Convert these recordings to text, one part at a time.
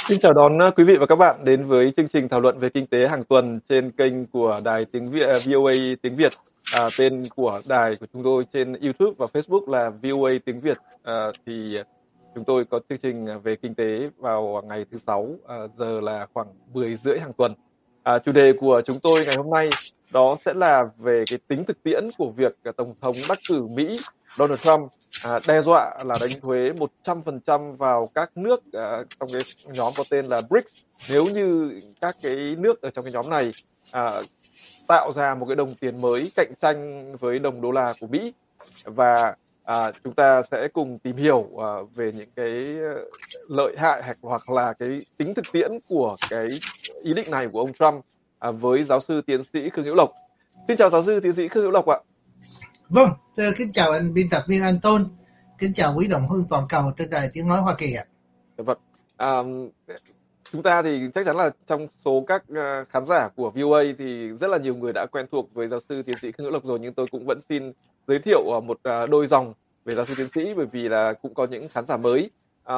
Xin chào đón quý vị và các bạn đến với chương trình thảo luận về kinh tế hàng tuần trên kênh của đài tiếng Việt VOA tiếng Việt. Tên của đài của chúng tôi trên YouTube và Facebook là VOA tiếng Việt. Thì chúng tôi có chương trình về kinh tế vào ngày thứ Sáu, giờ là khoảng 10 rưỡi hàng tuần. Chủ đề của chúng tôi ngày hôm nay đó sẽ là về cái tính thực tiễn của việc Tổng thống đắc cử Mỹ Donald Trump đe dọa là đánh thuế 100% vào các nước trong cái nhóm có tên là BRICS nếu như các cái nước ở trong cái nhóm này à, tạo ra một cái đồng tiền mới cạnh tranh với đồng đô la của Mỹ. Và chúng ta sẽ cùng tìm hiểu về những cái lợi hại hoặc là cái tính thực tiễn của cái ý định này của ông Trump với giáo sư tiến sĩ Khương Hữu Lộc. Xin chào giáo sư tiến sĩ Khương Hữu Lộc ạ. Vâng, kính chào anh biên tập viên Anton, kính chào quý đồng hương toàn cầu trên đài tiếng nói Hoa Kỳ ạ. Vâng, chúng ta thì chắc chắn là trong số các khán giả của VOA thì rất là nhiều người đã quen thuộc với giáo sư tiến sĩ Khương Hữu Lộc rồi, nhưng tôi cũng vẫn xin giới thiệu một đôi dòng về giáo sư tiến sĩ, bởi vì là cũng có những khán giả mới.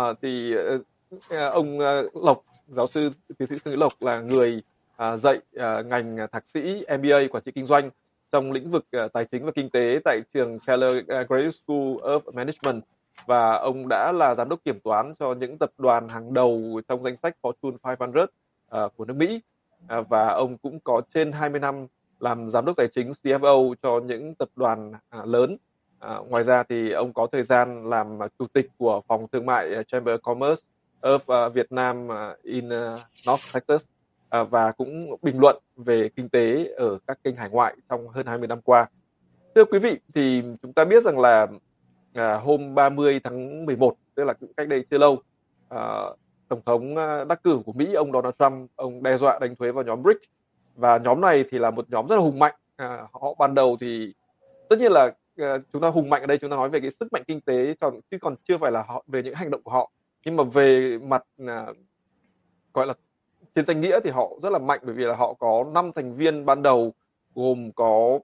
Ông Lộc, giáo sư tiến sĩ Khương Hữu Lộc là người dạy ngành thạc sĩ MBA quản trị kinh doanh trong lĩnh vực tài chính và kinh tế tại trường Keller Graduate School of Management, và ông đã là giám đốc kiểm toán cho những tập đoàn hàng đầu trong danh sách Fortune 500 của nước Mỹ, và ông cũng có trên 20 năm làm giám đốc tài chính CFO cho những tập đoàn lớn. Ngoài ra thì ông có thời gian làm chủ tịch của phòng thương mại Chamber of Commerce of Vietnam in North Texas, và cũng bình luận về kinh tế ở các kênh hải ngoại trong hơn 20 năm qua. Thưa quý vị, thì chúng ta biết rằng là hôm 30 tháng 11, tức là cách đây chưa lâu, Tổng thống đắc cử của Mỹ, ông Donald Trump, ông đe dọa đánh thuế vào nhóm BRICS. Và nhóm này thì là một nhóm rất là hùng mạnh. Họ ban đầu thì tất nhiên là chúng ta hùng mạnh ở đây chúng ta nói về cái sức mạnh kinh tế, chứ còn chưa phải là họ về những hành động của họ. Nhưng mà về mặt gọi là trên danh nghĩa thì họ rất là mạnh, bởi vì là họ có 5 thành viên ban đầu, gồm có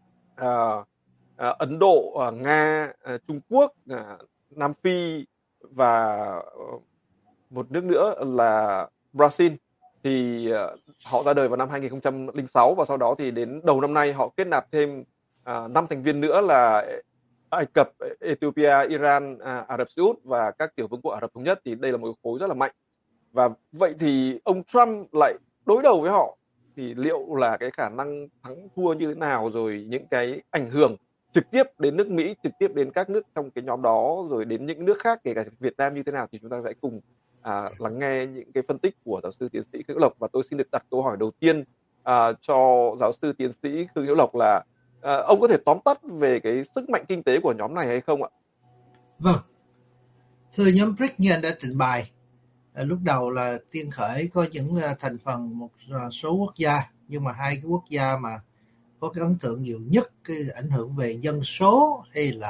Ấn Độ, Nga, Trung Quốc, Nam Phi và một nước nữa là Brazil. Thì họ ra đời vào năm 2006, và sau đó thì đến đầu năm nay họ kết nạp thêm 5 thành viên nữa là Ai Cập, Ethiopia, Iran, Ả Rập Xê Út và các tiểu vương quốc Ả Rập Thống Nhất. Thì đây là một khối rất là mạnh. Và vậy thì ông Trump lại đối đầu với họ, thì liệu là cái khả năng thắng thua như thế nào, rồi những cái ảnh hưởng trực tiếp đến nước Mỹ, trực tiếp đến các nước trong cái nhóm đó, rồi đến những nước khác kể cả Việt Nam như thế nào, thì chúng ta sẽ cùng lắng nghe những cái phân tích của giáo sư tiến sĩ Khương Hữu Lộc. Và tôi xin được đặt câu hỏi đầu tiên cho giáo sư tiến sĩ Khương Hữu Lộc là ông có thể tóm tắt về cái sức mạnh kinh tế của nhóm này hay không ạ? Vâng, thưa nhóm BRICS như anh đã trình bày, lúc đầu là tiên khởi có những thành phần một số quốc gia, nhưng mà hai cái quốc gia mà có cái ấn tượng nhiều nhất, cái ảnh hưởng về dân số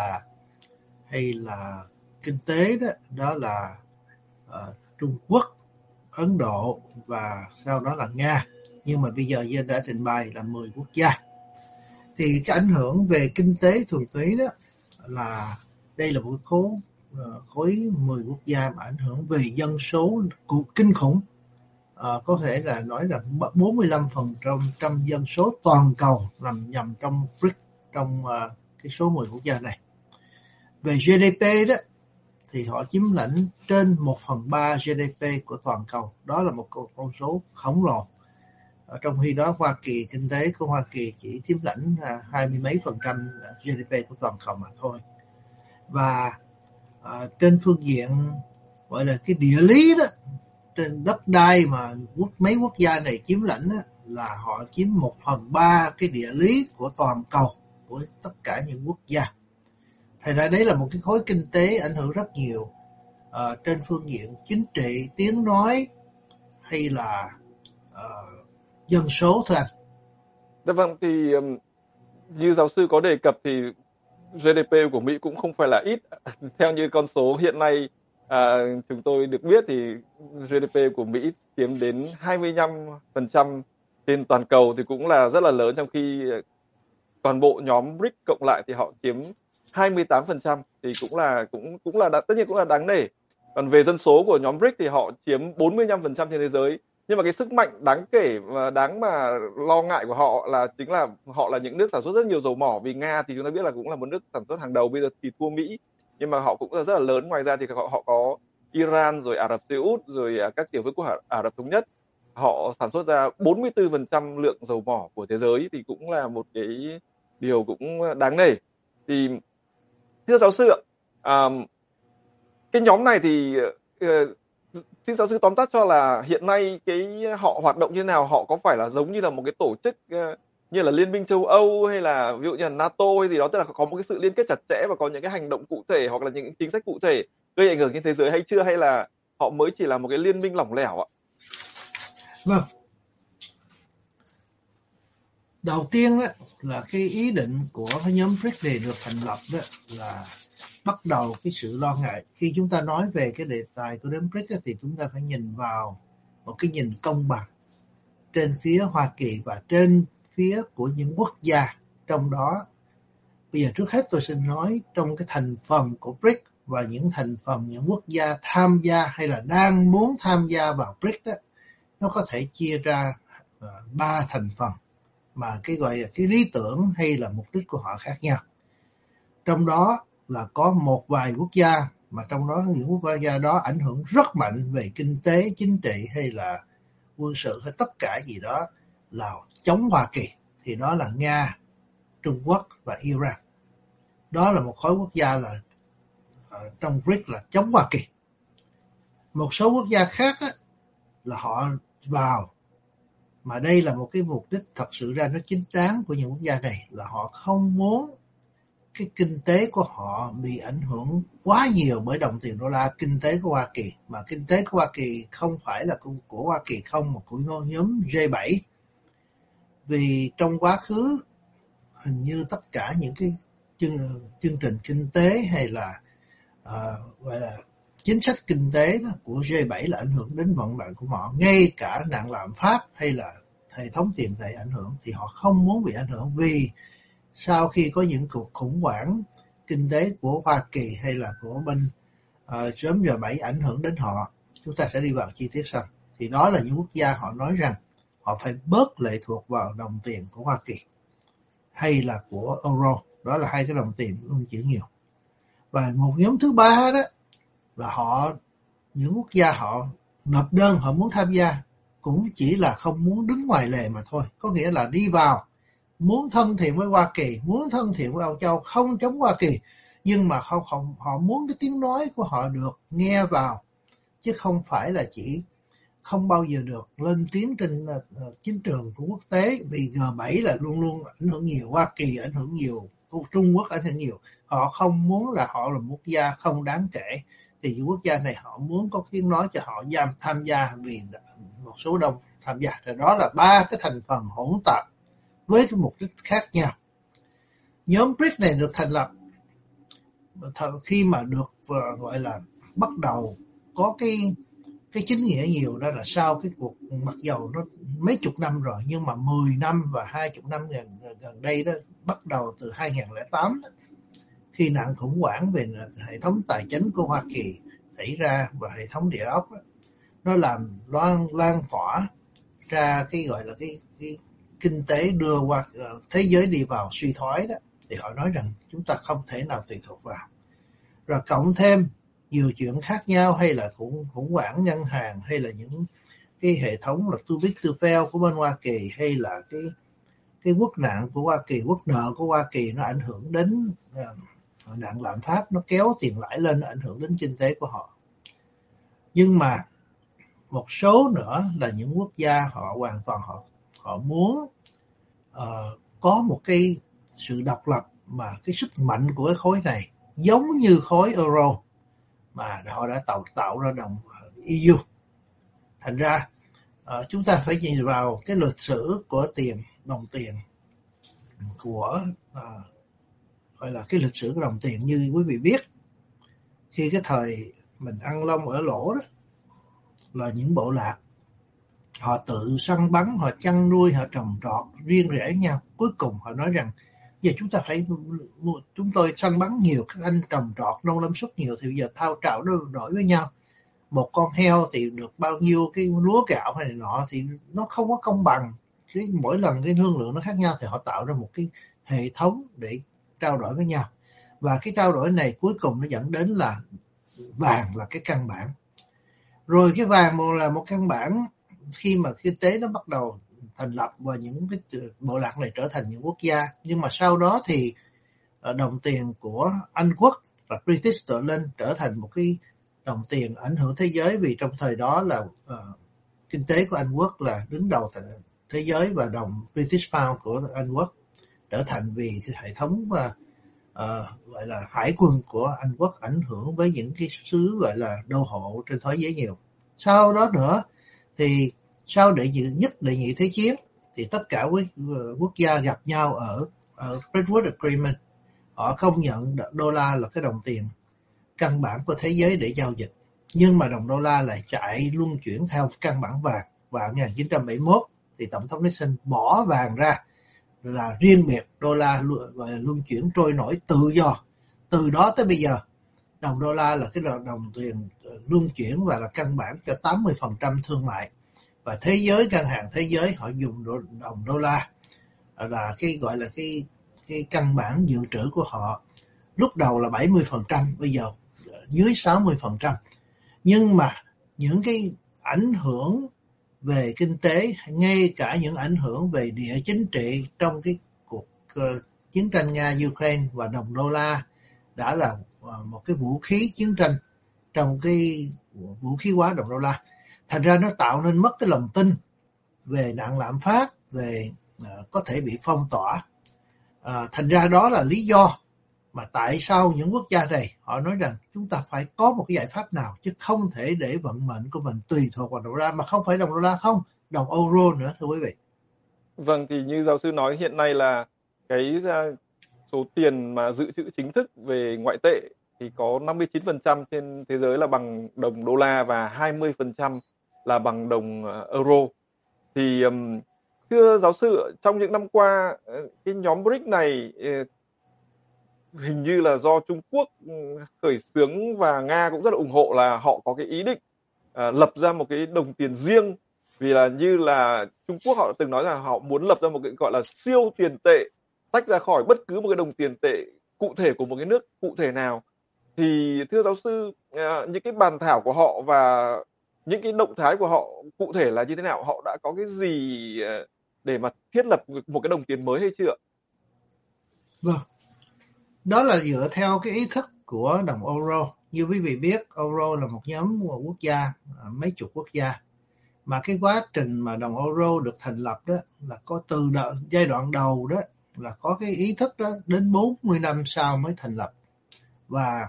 hay là kinh tế đó là Trung Quốc, Ấn Độ và sau đó là Nga. Nhưng mà bây giờ như anh đã trình bày là 10 quốc gia. Thì cái ảnh hưởng về kinh tế thuần túy đó là đây là một khối 10 quốc gia mà ảnh hưởng về dân số kinh khủng. Có thể là nói rằng 45% dân số toàn cầu nằm nhằm trong BRICS, trong cái số 10 quốc gia này. Về GDP đó thì họ chiếm lãnh trên 1/3 GDP của toàn cầu. Đó là một con số khổng lồ. Trong khi đó Hoa Kỳ, kinh tế của Hoa Kỳ chỉ chiếm lãnh 20 mấy % GDP của toàn cầu mà thôi. Và trên phương diện gọi là cái địa lý đó, trên đất đai mà mấy quốc gia này chiếm lãnh đó, là họ chiếm 1/3 cái địa lý của toàn cầu, của tất cả những quốc gia. Thành ra đấy là một cái khối kinh tế ảnh hưởng rất nhiều trên phương diện chính trị, tiếng nói hay là dân số, thưa anh. Dạ vâng, thì như giáo sư có đề cập thì GDP của Mỹ cũng không phải là ít. Theo như con số hiện nay chúng tôi được biết thì GDP của Mỹ chiếm đến 25% trên toàn cầu, thì cũng là rất là lớn, trong khi toàn bộ nhóm BRICS cộng lại thì họ chiếm 28%, thì cũng là tất nhiên cũng là đáng nể. Còn về dân số của nhóm BRICS thì họ chiếm 45% trên thế giới. Nhưng mà cái sức mạnh đáng kể và đáng mà lo ngại của họ là chính là họ là những nước sản xuất rất nhiều dầu mỏ. Vì Nga thì chúng ta biết là cũng là một nước sản xuất hàng đầu, bây giờ thì thua Mỹ, nhưng mà họ cũng là rất là lớn. Ngoài ra thì họ có Iran, rồi Ả Rập Xê Út, rồi các tiểu vương quốc Ả Rập Thống Nhất. Họ sản xuất ra 44% lượng dầu mỏ của thế giới, thì cũng là một cái điều cũng đáng nể. Thì thưa giáo sư ạ, cái nhóm này thì xin giáo sư tóm tắt cho là hiện nay cái họ hoạt động như nào, họ có phải là giống như là một cái tổ chức như là Liên minh châu Âu hay là ví dụ như là NATO hay gì đó, tức là có một cái sự liên kết chặt chẽ và có những cái hành động cụ thể hoặc là những chính sách cụ thể gây ảnh hưởng trên thế giới hay chưa, hay là họ mới chỉ là một cái liên minh lỏng lẻo ạ? Vâng. Đầu tiên đó là cái ý định của cái nhóm BRICS này được thành lập đó là bắt đầu cái sự lo ngại. Khi chúng ta nói về cái đề tài của nhóm BRICS thì chúng ta phải nhìn vào một cái nhìn công bằng trên phía Hoa Kỳ và trên phía của những quốc gia trong đó. Bây giờ trước hết tôi xin nói trong cái thành phần của BRICS và những thành phần, những quốc gia tham gia hay là đang muốn tham gia vào BRICS đó, nó có thể chia ra 3 thành phần mà cái gọi là cái lý tưởng hay là mục đích của họ khác nhau. Trong đó là có một vài quốc gia mà trong đó những quốc gia đó ảnh hưởng rất mạnh về kinh tế, chính trị hay là quân sự hay tất cả gì đó là chống Hoa Kỳ, thì đó là Nga, Trung Quốc và Iran. Đó là một khối quốc gia là trong BRICS là chống Hoa Kỳ. Một số quốc gia khác á, là họ vào, mà đây là một cái mục đích thật sự ra nó chính đáng của những quốc gia này, là họ không muốn cái kinh tế của họ bị ảnh hưởng quá nhiều bởi đồng tiền đô la, kinh tế của Hoa Kỳ. Mà kinh tế của Hoa Kỳ không phải là của Hoa Kỳ không, mà của nhóm G7. Vì trong quá khứ hình như tất cả những cái chương trình kinh tế hay là gọi là chính sách kinh tế đó của G7 là ảnh hưởng đến vận mệnh của họ, ngay cả nạn lạm phát hay là hệ thống tiền tệ ảnh hưởng thì họ không muốn bị ảnh hưởng. Vì sau khi có những cuộc khủng hoảng kinh tế của Hoa Kỳ hay là của bên nhóm G7 ảnh hưởng đến họ, chúng ta sẽ đi vào chi tiết sau, thì đó là những quốc gia họ nói rằng họ phải bớt lệ thuộc vào đồng tiền của Hoa Kỳ hay là của Euro. Đó là hai cái đồng tiền luân chuyển nhiều. Và một nhóm thứ ba đó là những quốc gia họ nộp đơn họ muốn tham gia, cũng chỉ là không muốn đứng ngoài lề mà thôi. Có nghĩa là đi vào muốn thân thiện với Hoa Kỳ, muốn thân thiện với Âu Châu, không chống Hoa Kỳ, nhưng mà họ muốn cái tiếng nói của họ được nghe vào, chứ không phải là chỉ không bao giờ được lên tiếng trên chính trường của quốc tế. Vì G7 là luôn luôn ảnh hưởng nhiều, Hoa Kỳ ảnh hưởng nhiều, Trung Quốc ảnh hưởng nhiều. Họ không muốn là họ là một quốc gia không đáng kể, thì những quốc gia này họ muốn có tiếng nói cho họ tham gia vì một số đông tham gia. Rồi đó là 3 cái thành phần hỗn tạp với cái mục đích khác nhau. Nhóm BRICS này được thành lập khi mà được gọi là bắt đầu có cái chính nghĩa nhiều, đó là sau cái cuộc mặc dầu nó mấy chục năm rồi, nhưng mà 10 năm và 20 năm gần đây đó, bắt đầu từ 2008 đó, khi nạn khủng hoảng về hệ thống tài chính của Hoa Kỳ xảy ra và hệ thống địa ốc đó, nó làm lan tỏa ra cái gọi là cái kinh tế đưa qua thế giới đi vào suy thoái đó, thì họ nói rằng chúng ta không thể nào tùy thuộc vào. Rồi cộng thêm nhiều chuyện khác nhau, hay là khủng hoảng ngân hàng, hay là những cái hệ thống là too big to fail của bên Hoa Kỳ, hay là cái quốc nạn của Hoa Kỳ, quốc nợ của Hoa Kỳ, nó ảnh hưởng đến nạn lạm phát, nó kéo tiền lãi lên, nó ảnh hưởng đến kinh tế của họ. Nhưng mà một số nữa là những quốc gia họ hoàn toàn họ muốn có một cái sự độc lập, mà cái sức mạnh của cái khối này giống như khối Euro mà họ đã tạo ra đồng EU. Thành ra chúng ta phải nhìn vào cái lịch sử của đồng tiền của gọi là cái lịch sử của đồng tiền. Như quý vị biết, khi cái thời mình ăn lông ở lỗ đó, là những bộ lạc họ tự săn bắn, họ chăn nuôi, họ trồng trọt riêng rẽ nhau. Cuối cùng họ nói rằng giờ chúng tôi săn bắn nhiều, các anh trồng trọt nông lâm xuất nhiều, thì bây giờ thao trạo đổi với nhau. một con heo thì được bao nhiêu cái lúa gạo hay này nọ, thì nó không có công bằng. Mỗi lần cái thương lượng nó khác nhau thì họ tạo ra một cái hệ thống để trao đổi với nhau, và cái trao đổi này cuối cùng nó dẫn đến là vàng là cái căn bản. Rồi cái vàng là một căn bản khi mà kinh tế nó bắt đầu thành lập và những cái bộ lạc này trở thành những quốc gia. Nhưng mà sau đó thì đồng tiền của Anh quốc là British Sterling trở thành một cái đồng tiền ảnh hưởng thế giới, vì trong thời đó là kinh tế của Anh quốc là đứng đầu thế giới, và đồng British Pound của Anh quốc trở thành vì cái hệ thống gọi là hải quân của Anh quốc ảnh hưởng với những cái xứ gọi là đô hộ trên thế giới nhiều. Sau đó nữa thì sau đệ nhị thế chiến thì tất cả quốc gia gặp nhau ở Bretton Woods Agreement. Họ công nhận đô la là cái đồng tiền căn bản của thế giới để giao dịch, nhưng mà đồng đô la lại chạy luân chuyển theo căn bản vàng. Và 1971 thì tổng thống Nixon bỏ vàng ra, là riêng biệt đô la gọi là luân chuyển trôi nổi tự do. Từ đó tới bây giờ đồng đô la là cái đồng tiền luân chuyển và là căn bản cho 80% thương mại. Và thế giới, ngân hàng thế giới họ dùng đồng đô la là cái gọi là cái căn bản dự trữ của họ. Lúc đầu là 70%, bây giờ dưới 60%. Nhưng mà những cái ảnh hưởng về kinh tế, ngay cả những ảnh hưởng về địa chính trị trong cái cuộc chiến tranh Nga-Ukraine, và đồng đô la đã là một cái vũ khí chiến tranh trong cái vũ khí hóa đồng đô la. Thành ra nó tạo nên mất cái lòng tin về nạn lạm phát, về có thể bị phong tỏa. Thành ra đó là lý do mà tại sao những quốc gia này họ nói rằng chúng ta phải có một cái giải pháp nào, chứ không thể để vận mệnh của mình tùy thuộc vào đồng đô la, mà không phải đồng đô la không, đồng euro nữa, thưa quý vị. Vâng, thì như giáo sư nói, hiện nay là cái số tiền mà dự trữ chính thức về ngoại tệ thì có 59% trên thế giới là bằng đồng đô la và 20% là bằng đồng euro. Thì thưa giáo sư, trong những năm qua cái nhóm BRICS này hình như là do Trung Quốc khởi xướng, và Nga cũng rất là ủng hộ, là họ có cái ý định lập ra một cái đồng tiền riêng. Vì là như là Trung Quốc họ từng nói rằng họ muốn lập ra một cái gọi là siêu tiền tệ, tách ra khỏi bất cứ một cái đồng tiền tệ cụ thể của một cái nước cụ thể nào. Thì thưa giáo sư, những cái bàn thảo của họ và những cái động thái của họ cụ thể là như thế nào? Họ đã có cái gì để mà thiết lập một cái đồng tiền mới hay chưa? Vâng, đó là dựa theo cái ý thức của đồng euro. Như quý vị biết, euro là một nhóm quốc gia, mấy chục quốc gia. Mà cái quá trình mà đồng euro được thành lập đó là có từ giai đoạn đầu đó là có cái ý thức đó, đến 40 năm sau mới thành lập. Và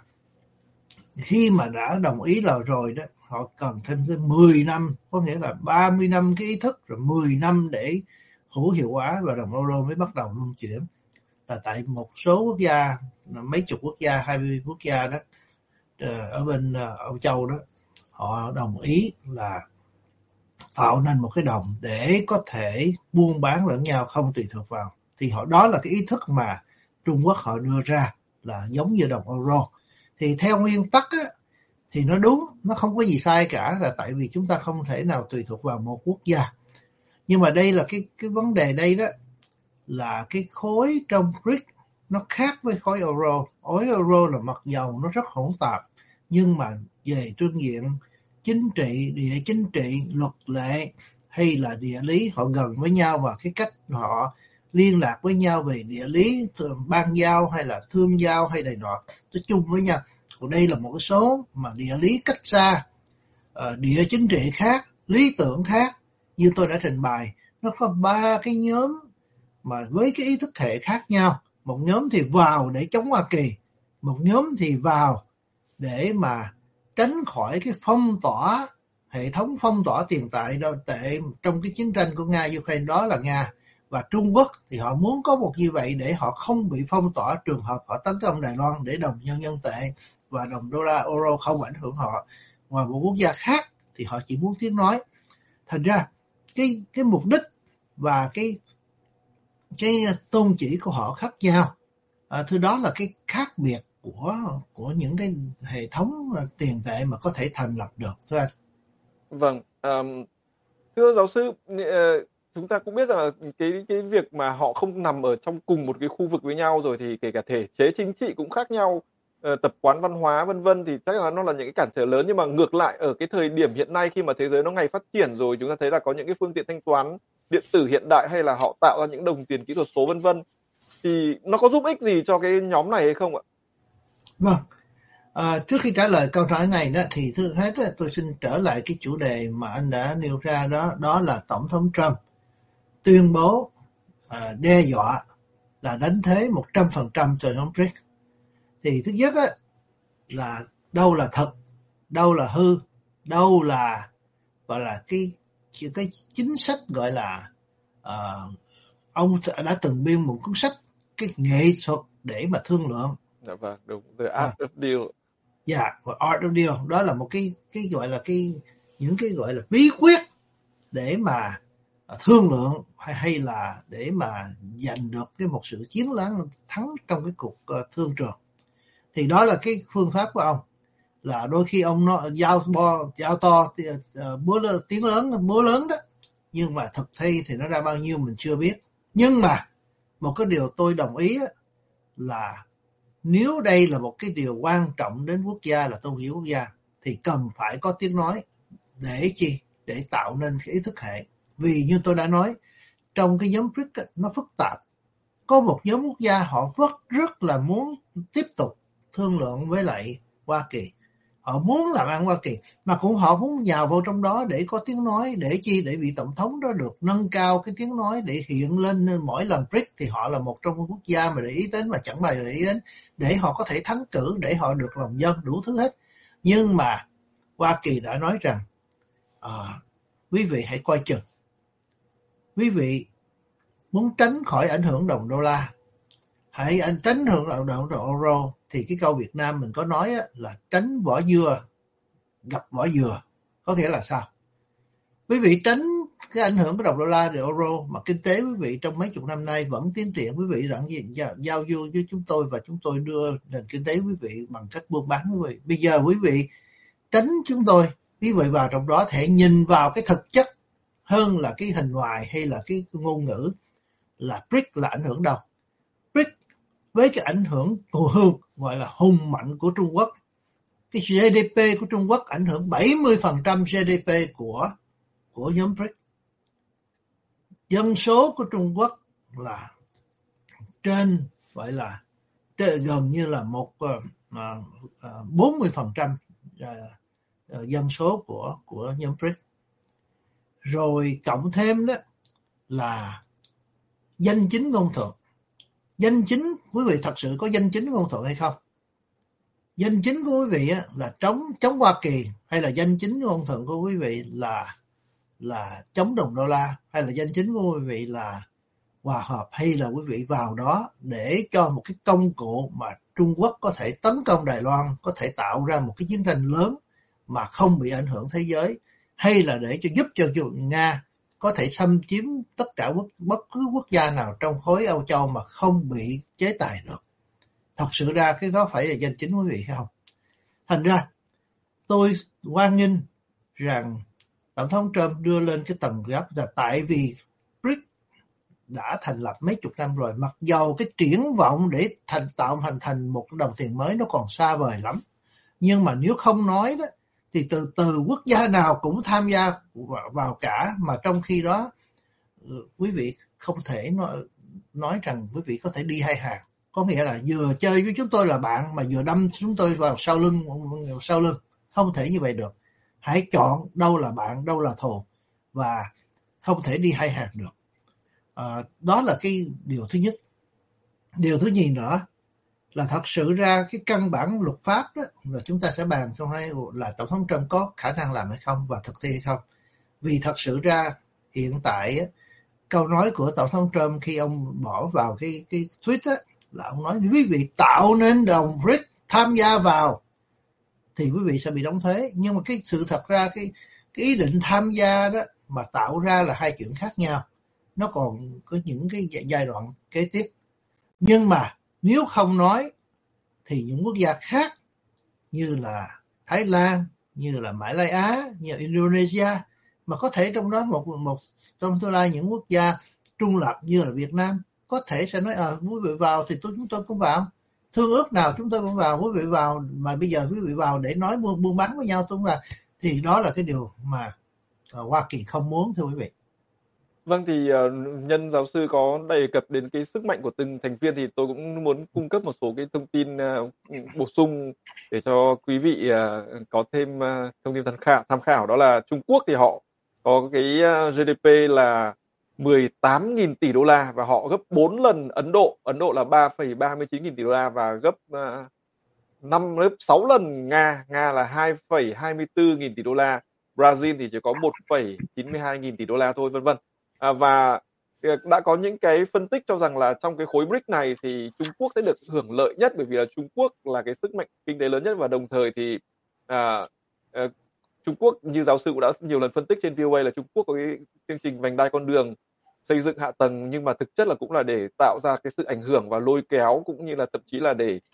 khi mà đã đồng ý rồi đó, họ cần thêm 10 năm, có nghĩa là 30 năm cái ý thức, rồi 10 năm để hữu hiệu hóa, và đồng euro mới bắt đầu luân chuyển. Là tại một số quốc gia, mấy chục quốc gia, 20 quốc gia đó ở bên Âu Châu đó, họ đồng ý là tạo nên một cái đồng để có thể buôn bán lẫn nhau không tùy thuộc vào. Thì đó là cái ý thức mà Trung Quốc họ đưa ra, là giống như đồng euro. Thì theo nguyên tắc á, thì nó đúng, nó không có gì sai cả, là tại vì chúng ta không thể nào tùy thuộc vào một quốc gia. Nhưng mà đây là cái vấn đề đây đó, là cái khối trong BRICS nó khác với khối euro. Khối euro là mặc dầu nó rất hỗn tạp, nhưng mà về phương diện chính trị, địa chính trị, luật lệ hay là địa lý, họ gần với nhau, và cái cách họ liên lạc với nhau về địa lý, thường ban giao hay là thương giao hay này nọ, nói chung với nhau. Còn đây là một cái số mà địa lý cách xa, địa chính trị khác, lý tưởng khác. Như tôi đã trình bày, nó có 3 cái nhóm mà với cái ý thức hệ khác nhau. Một nhóm thì vào để chống Hoa Kỳ, một nhóm thì vào để mà tránh khỏi cái phong tỏa, hệ thống phong tỏa tiền tệ trong cái chiến tranh của Nga-Ukraine, đó là Nga. Và Trung Quốc thì họ muốn có một như vậy để họ không bị phong tỏa trường hợp họ tấn công Đài Loan, để đồng nhân dân tệ và đồng đô la euro không ảnh hưởng họ. Ngoài một quốc gia khác thì họ chỉ muốn tiếng nói. Thành ra cái mục đích và cái tôn chỉ của họ khác nhau. Thứ đó là cái khác biệt của những cái hệ thống tiền tệ mà có thể thành lập được, thưa anh. Vâng, thưa giáo sư, chúng ta cũng biết rằng là cái việc mà họ không nằm ở trong cùng một cái khu vực với nhau, rồi thì kể cả thể chế chính trị cũng khác nhau, tập quán văn hóa vân vân, thì chắc là nó là những cái cản trở lớn. Nhưng mà ngược lại ở cái thời điểm hiện nay khi mà thế giới nó ngày phát triển rồi, chúng ta thấy là có những cái phương tiện thanh toán điện tử hiện đại, hay là họ tạo ra những đồng tiền kỹ thuật số vân vân, thì nó có giúp ích gì cho cái nhóm này hay không ạ? Vâng. Trước khi trả lời câu hỏi này đó thì thứ hết tôi xin trở lại cái chủ đề mà anh đã nêu ra đó là Tổng thống Trump tuyên bố đe dọa là đánh thuế 100% cho nhóm BRICS. Thì thứ nhất á, là đâu là thật, đâu là hư, đâu là gọi là cái chính sách gọi là ông đã từng biên một cuốn sách cái nghệ thuật để mà thương lượng. Dạ vâng, đúng, The Art of Deal. Dạ, Art of Deal, đó là một cái gọi là những cái gọi là bí quyết để mà thương lượng hay là để mà giành được một sự chiến thắng trong cái cuộc thương trường. Thì đó là cái phương pháp của ông, là đôi khi ông nó giao to búa lớn đó, nhưng mà thực thi thì nó ra bao nhiêu mình chưa biết. Nhưng mà một cái điều tôi đồng ý là nếu đây là một cái điều quan trọng đến quốc gia, là tôn hiệu quốc gia, thì cần phải có tiếng nói. Để chi? Để tạo nên cái ý thức hệ. Vì như tôi đã nói, trong cái nhóm BRICS nó phức tạp. Có một nhóm quốc gia họ rất là muốn tiếp tục thương lượng với lại Hoa Kỳ. Họ muốn làm ăn Hoa Kỳ, mà cũng họ muốn nhào vào trong đó để có tiếng nói. Để chi? Để vị tổng thống đó được nâng cao cái tiếng nói, để hiện lên mỗi lần BRICS thì họ là một trong những quốc gia mà để ý đến, mà chẳng bao giờ để ý đến, để họ có thể thắng cử, để họ được lòng dân, đủ thứ hết. Nhưng mà Hoa Kỳ đã nói rằng quý vị hãy coi chừng. Quý vị muốn tránh khỏi ảnh hưởng đồng đô la, hãy tránh ảnh hưởng đồng euro, thì cái câu Việt Nam mình có nói là tránh vỏ dừa gặp vỏ dừa. Có nghĩa là sao? Quý vị tránh cái ảnh hưởng của đồng đô la và euro, mà kinh tế quý vị trong mấy chục năm nay vẫn tiến triển. Quý vị rằng gì giao du với chúng tôi, và chúng tôi đưa nền kinh tế quý vị bằng cách buôn bán quý vị. Bây giờ quý vị tránh chúng tôi, quý vị vào trong đó thể nhìn vào cái thực chất hơn là cái hình ngoài hay là cái ngôn ngữ. Là BRICS là ảnh hưởng đâu? BRICS với cái ảnh hưởng gọi là hùng mạnh của Trung Quốc, cái GDP của Trung Quốc ảnh hưởng 70% GDP của nhóm BRICS. Dân số của Trung Quốc là trên, gọi là gần như là 40% dân số của nhóm BRICS. Rồi cộng thêm đó là danh chính ngôn thuận. Danh chính, quý vị thật sự có danh chính ngôn thuận hay không? Danh chính của quý vị là chống Hoa Kỳ, hay là danh chính ngôn thuận của quý vị là chống đồng đô la, hay là danh chính của quý vị là hòa hợp, hay là quý vị vào đó để cho một cái công cụ mà Trung Quốc có thể tấn công Đài Loan, có thể tạo ra một cái chiến tranh lớn mà không bị ảnh hưởng thế giới, hay là để giúp cho Nga có thể xâm chiếm tất cả bất cứ quốc gia nào trong khối Âu Châu mà không bị chế tài được. Thật sự ra cái đó phải là danh chính quý vị không? Thành ra tôi hoan nghênh rằng Tổng thống Trump đưa lên cái tầng gấp, là tại vì BRICS đã thành lập mấy chục năm rồi, mặc dầu cái triển vọng để tạo thành một đồng tiền mới nó còn xa vời lắm. Nhưng mà nếu không nói đó, thì từ quốc gia nào cũng tham gia vào cả, mà trong khi đó quý vị không thể nói rằng quý vị có thể đi hai hàng. Có nghĩa là vừa chơi với chúng tôi là bạn mà vừa đâm chúng tôi vào sau lưng. Không thể như vậy được. Hãy chọn đâu là bạn, đâu là thù, và không thể đi hai hàng được. Đó là cái điều thứ nhất. Điều thứ nhì nữa là thật sự ra cái căn bản luật pháp đó là chúng ta sẽ bàn trong hai là Tổng thống Trump có khả năng làm hay không và thực thi hay không. Vì thật sự ra hiện tại câu nói của Tổng thống Trump khi ông bỏ vào cái tweet đó, là ông nói quý vị tạo nên đồng BRICS tham gia vào thì quý vị sẽ bị đóng thuế. Nhưng mà cái sự thật ra cái ý định tham gia đó mà tạo ra là hai chuyện khác nhau. Nó còn có những cái giai đoạn kế tiếp. Nhưng mà nếu không nói thì những quốc gia khác như là Thái Lan, như là Mã Lai Á, như là Indonesia, mà có thể trong đó một trong tương lai những quốc gia trung lập như là Việt Nam có thể sẽ nói quý vị vào thì chúng tôi cũng vào, thương ước nào chúng tôi cũng vào, quý vị vào mà bây giờ quý vị vào để nói buôn bán với nhau tôi cũng là, thì đó là cái điều mà Hoa Kỳ không muốn, thưa quý vị. Vâng, thì nhân giáo sư có đề cập đến cái sức mạnh của từng thành viên thì tôi cũng muốn cung cấp một số cái thông tin bổ sung để cho quý vị có thêm thông tin tham khảo. Đó là Trung Quốc thì họ có cái GDP là 18.000 tỷ đô la và họ gấp 4 lần Ấn Độ. Ấn Độ là 3,39 nghìn tỷ đô la và gấp 6 lần Nga. Nga là 2,24 nghìn tỷ đô la. Brazil thì chỉ có 1,92 nghìn tỷ đô la thôi, vân vân. Và đã có những cái phân tích cho rằng là trong cái khối BRICS này thì Trung Quốc sẽ được hưởng lợi nhất, bởi vì là Trung Quốc là cái sức mạnh kinh tế lớn nhất, và đồng thời thì Trung Quốc như giáo sư cũng đã nhiều lần phân tích trên VOA là Trung Quốc có cái chương trình vành đai con đường, xây dựng hạ tầng, nhưng mà thực chất là cũng là để tạo ra cái sự ảnh hưởng và lôi kéo, cũng như là thậm chí là để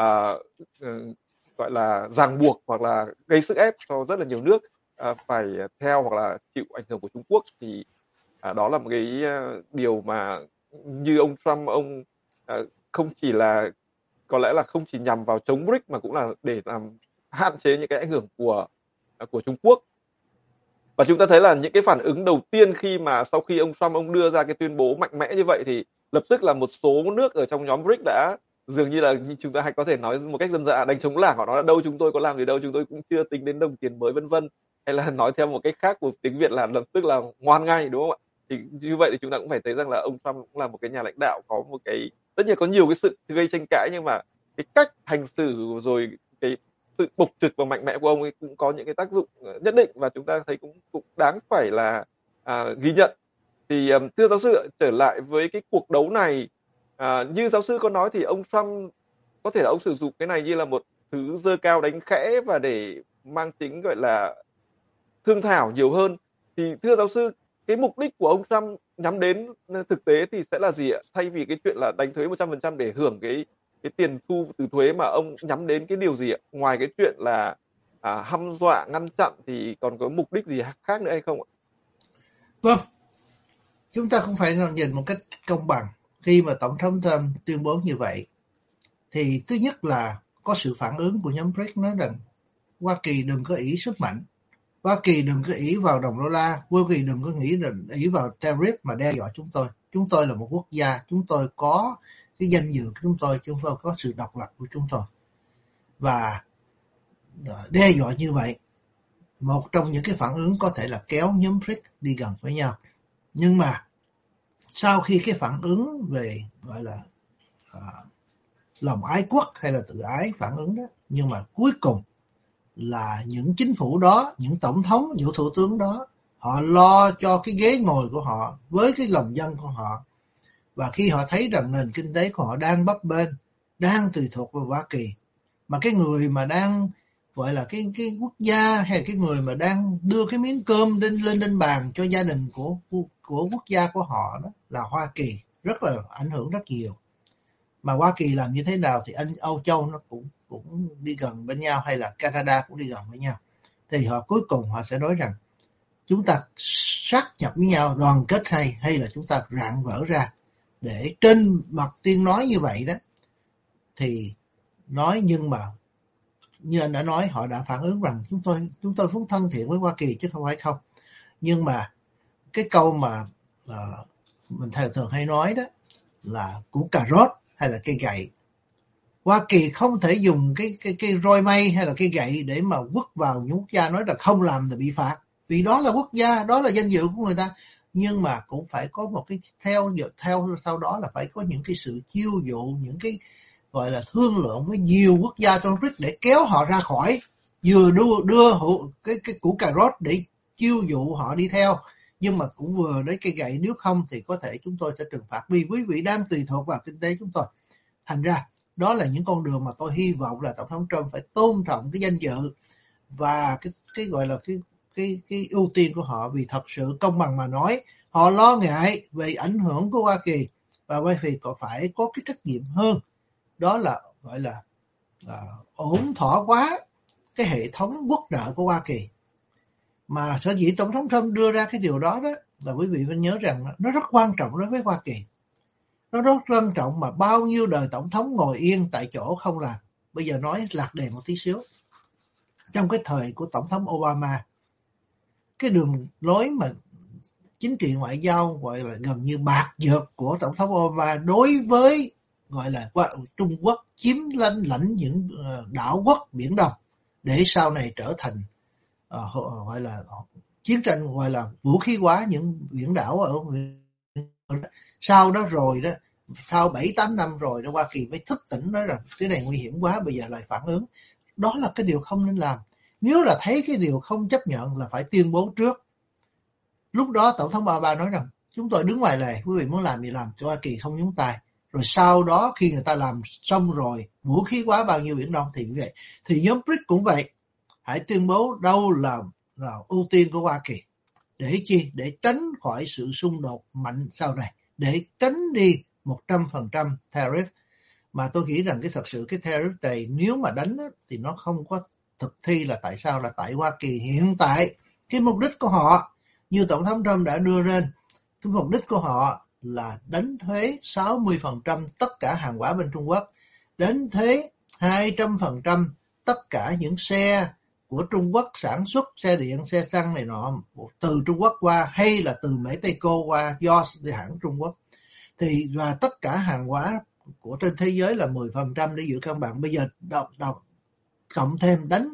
gọi là ràng buộc hoặc là gây sức ép cho rất là nhiều nước phải theo hoặc là chịu ảnh hưởng của Trung Quốc. Thì đó là một cái điều mà như ông Trump, ông không chỉ là, có lẽ là không chỉ nhằm vào chống BRICS mà cũng là để làm hạn chế những cái ảnh hưởng của Trung Quốc. Và chúng ta thấy là những cái phản ứng đầu tiên khi mà sau khi ông Trump ông đưa ra cái tuyên bố mạnh mẽ như vậy thì lập tức là một số nước ở trong nhóm BRICS đã dường như là chúng ta hay có thể nói một cách dân dã đánh trống lảng, họ nói là đâu chúng tôi có làm gì đâu, chúng tôi cũng chưa tính đến đồng tiền mới, vân vân, hay là nói theo một cách khác của tiếng Việt là lập tức là ngoan ngay, đúng không ạ? Thì như vậy thì chúng ta cũng phải thấy rằng là ông Trump cũng là một cái nhà lãnh đạo có một cái, tất nhiên có nhiều cái sự gây tranh cãi, nhưng mà cái cách hành xử rồi cái sự bộc trực và mạnh mẽ của ông ấy cũng có những cái tác dụng nhất định, và chúng ta thấy cũng đáng phải là ghi nhận. Thì thưa giáo sư, trở lại với cái cuộc đấu này, như giáo sư có nói thì ông Trump có thể là ông sử dụng cái này như là một thứ giơ cao đánh khẽ và để mang tính gọi là thương thảo nhiều hơn. Thì thưa giáo sư, cái mục đích của ông Trump nhắm đến thực tế thì sẽ là gì ạ? Thay vì cái chuyện là đánh thuế 100% để hưởng cái tiền thu từ thuế, mà ông nhắm đến cái điều gì ạ? Ngoài cái chuyện là hăm dọa ngăn chặn thì còn có mục đích gì khác nữa hay không ạ? Vâng, chúng ta cũng phải nhìn một cách công bằng. Khi mà Tổng thống Trump tuyên bố như vậy thì thứ nhất là có sự phản ứng của nhóm BRICS nói rằng Hoa Kỳ đừng có ỷ sức mạnh, Hoa Kỳ đừng có ỷ vào đồng đô la, Hoa Kỳ đừng có ỷ vào tariff mà đe dọa chúng tôi. Chúng tôi là một quốc gia, chúng tôi có cái danh dự của chúng tôi có sự độc lập của chúng tôi. Và đe dọa như vậy, một trong những cái phản ứng có thể là kéo nhóm BRICS đi gần với nhau. Nhưng mà sau khi cái phản ứng về gọi là lòng ái quốc hay là tự ái phản ứng đó, nhưng mà cuối cùng là những chính phủ đó, những tổng thống, những thủ tướng đó, họ lo cho cái ghế ngồi của họ với cái lòng dân của họ. Và khi họ thấy rằng nền kinh tế của họ đang bấp bênh, đang tùy thuộc vào Hoa Kỳ, mà cái người mà đang gọi là cái quốc gia hay cái người mà đang đưa cái miếng cơm lên bàn cho gia đình của quốc gia của họ đó là Hoa Kỳ, rất là ảnh hưởng rất nhiều. Mà Hoa Kỳ làm như thế nào thì Âu Châu nó cũng đi gần bên nhau, hay là Canada cũng đi gần với nhau. Thì họ cuối cùng họ sẽ nói rằng chúng ta sát nhập với nhau, đoàn kết hay là chúng ta rạn vỡ ra. Để trên mặt tiếng nói như vậy đó thì nói, nhưng mà như anh đã nói, họ đã phản ứng rằng chúng tôi muốn thân thiện với Hoa Kỳ chứ không phải không. Nhưng mà cái câu mà mình thường hay nói đó là củ cà rốt hay là cây gậy. Hoa Kỳ không thể dùng cái roi mây hay là cây gậy để mà quất vào những quốc gia nói là không làm thì bị phạt, vì đó là quốc gia, đó là danh dự của người ta. Nhưng mà cũng phải có một cái theo sau đó là phải có những cái sự chiêu dụ, những cái gọi là thương lượng với nhiều quốc gia trong BRICS để kéo họ ra khỏi, vừa đưa cái củ cà rốt để chiêu dụ họ đi theo, nhưng mà cũng vừa lấy cây gậy, nếu không thì có thể chúng tôi sẽ trừng phạt vì quý vị đang tùy thuộc vào kinh tế chúng tôi. Thành ra đó là những con đường mà tôi hy vọng là Tổng thống Trump phải tôn trọng cái danh dự và cái gọi là cái ưu tiên của họ, vì thật sự công bằng mà nói, họ lo ngại về ảnh hưởng của Hoa Kỳ và Hoa Kỳ còn phải có cái trách nhiệm hơn, đó là gọi là ổn thỏa quá cái hệ thống quốc nợ của Hoa Kỳ. Mà sở dĩ Tổng thống Trump đưa ra cái điều đó đó là quý vị phải nhớ rằng nó rất quan trọng đối với Hoa Kỳ. Nó rất quan trọng mà bao nhiêu đời tổng thống ngồi yên tại chỗ không làm. Bây giờ nói lạc đề một tí xíu. Trong cái thời của Tổng thống Obama, cái đường lối mà chính trị ngoại giao gọi là gần như bạc nhược của Tổng thống Obama đối với gọi là Trung Quốc chiếm lãnh những đảo quốc Biển Đông để sau này trở thành gọi là chiến tranh, gọi là vũ khí hóa những biển đảo ở sau đó rồi đó, sau 7-8 năm rồi đó, Hoa Kỳ mới thức tỉnh nói rằng cái này nguy hiểm quá, bây giờ lại phản ứng. Đó là cái điều không nên làm. Nếu là thấy cái điều không chấp nhận là phải tuyên bố trước. Lúc đó Tổng thống Obama nói rằng chúng tôi đứng ngoài lề, quý vị muốn làm gì làm, cho Hoa Kỳ không nhúng tay. Rồi sau đó khi người ta làm xong rồi, vũ khí hóa bao nhiêu Biển Đông thì như vậy. Thì nhóm BRICS cũng vậy, hãy tuyên bố đâu là ưu tiên của Hoa Kỳ. Để chi? Để tránh khỏi sự xung đột mạnh sau này, để tránh đi 100% tariff. Mà tôi nghĩ rằng thật sự cái tariff này nếu mà đánh thì nó không có thực thi. Là tại sao? Là tại Hoa Kỳ hiện tại cái mục đích của họ như Tổng thống Trump đã đưa ra, cái mục đích của họ là đánh thuế 60% tất cả hàng hóa bên Trung Quốc, đánh thuế 200% tất cả những xe của Trung Quốc sản xuất, xe điện, xe xăng này nọ từ Trung Quốc qua hay là từ Mexico qua do hãng Trung Quốc. Thì và tất cả hàng hóa của trên thế giới là 10% để giữ cân bằng. Bây giờ cộng thêm đánh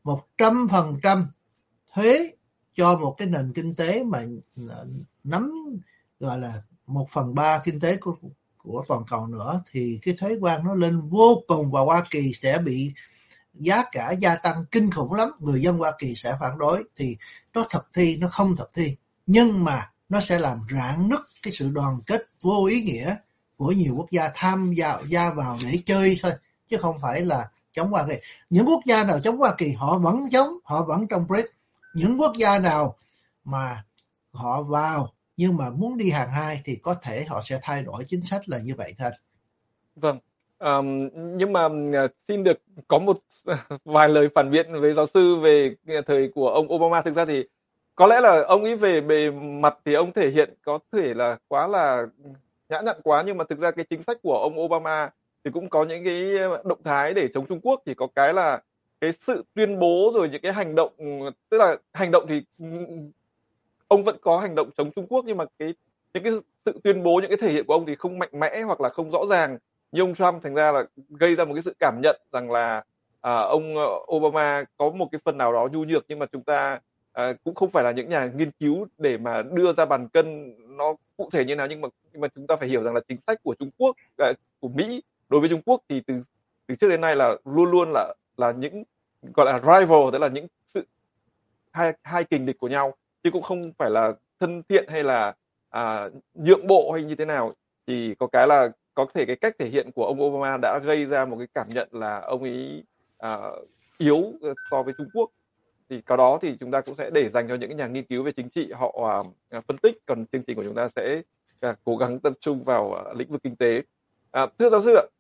100% thuế cho một cái nền kinh tế mà nắm gọi là 1/3 kinh tế của toàn cầu nữa, thì cái thuế quan nó lên vô cùng và Hoa Kỳ sẽ bị giá cả gia tăng kinh khủng lắm. Người dân Hoa Kỳ sẽ phản đối. Thì nó thực thi, nó không thực thi, nhưng mà nó sẽ làm rạn nứt cái sự đoàn kết vô ý nghĩa của nhiều quốc gia tham gia vào để chơi thôi, chứ không phải là chống Hoa Kỳ. Những quốc gia nào chống Hoa Kỳ họ vẫn chống, họ vẫn trong BRICS. Những quốc gia nào mà họ vào nhưng mà muốn đi hàng hai thì có thể họ sẽ thay đổi chính sách, là như vậy thôi. Vâng. Nhưng mà xin được có một vài lời phản biện với giáo sư về thời của ông Obama. Thực ra thì có lẽ là ông ấy về bề mặt thì ông thể hiện có thể là quá là nhã nhặn quá, nhưng mà thực ra cái chính sách của ông Obama thì cũng có những cái động thái để chống Trung Quốc. Chỉ có cái là cái sự tuyên bố rồi những cái hành động, tức là hành động thì ông vẫn có hành động chống Trung Quốc, nhưng mà những cái sự tuyên bố, những cái thể hiện của ông thì không mạnh mẽ hoặc là không rõ ràng như ông Trump. Thành ra là gây ra một cái sự cảm nhận rằng là ông Obama có một cái phần nào đó nhu nhược, nhưng mà chúng ta cũng không phải là những nhà nghiên cứu để mà đưa ra bàn cân nó cụ thể như nào. Nhưng mà chúng ta phải hiểu rằng là chính sách của Trung Quốc, của Mỹ đối với Trung Quốc thì từ trước đến nay là luôn luôn là những gọi là rival, tức là những sự hai kình địch của nhau, chứ cũng không phải là thân thiện hay là nhượng bộ hay như thế nào. Thì có cái là có thể cái cách thể hiện của ông Obama đã gây ra một cái cảm nhận là ông ấy yếu so với Trung Quốc. Thì cái đó thì chúng ta cũng sẽ để dành cho những nhà nghiên cứu về chính trị họ phân tích. Còn chương trình của chúng ta sẽ cố gắng tập trung vào lĩnh vực kinh tế. Thưa giáo sư ạ,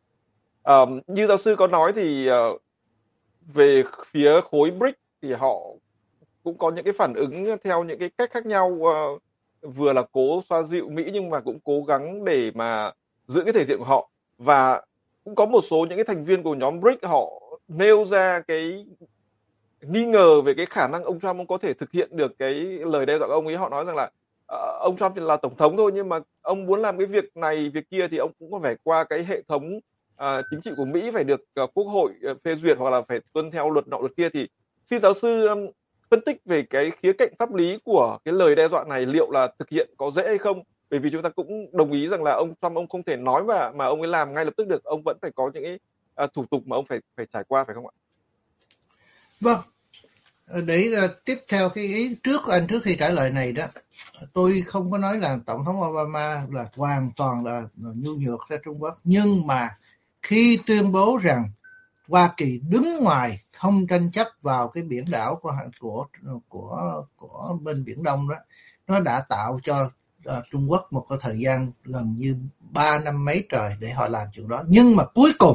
như giáo sư có nói thì về phía khối BRICS thì họ cũng có những cái phản ứng theo những cái cách khác nhau, vừa là cố xoa dịu Mỹ nhưng mà cũng cố gắng để mà giữ cái thể diện của họ. Và cũng có một số những cái thành viên của nhóm BRICS họ nêu ra cái nghi ngờ về cái khả năng ông Trump ông có thể thực hiện được cái lời đe dọa của ông ấy. Họ nói rằng là ông Trump là tổng thống thôi, nhưng mà ông muốn làm cái việc này việc kia thì ông cũng phải qua cái hệ thống chính trị của Mỹ, phải được Quốc hội phê duyệt hoặc là phải tuân theo luật nọ luật kia. Thì xin giáo sư phân tích về cái khía cạnh pháp lý của cái lời đe dọa này, liệu là thực hiện có dễ hay không? Bởi vì chúng ta cũng đồng ý rằng là ông Trump ông không thể nói mà ông ấy làm ngay lập tức được, ông vẫn phải có những cái thủ tục mà ông phải trải qua, phải không ạ? Vâng, để tiếp theo cái ý trước của anh trước khi trả lời này đó, tôi không có nói là Tổng thống Obama là hoàn toàn là nhu nhược ra Trung Quốc, nhưng mà khi tuyên bố rằng Hoa Kỳ đứng ngoài không tranh chấp vào cái biển đảo của bên Biển Đông đó, nó đã tạo cho Trung Quốc một cái thời gian gần như 3 năm mấy trời để họ làm chuyện đó. Nhưng mà cuối cùng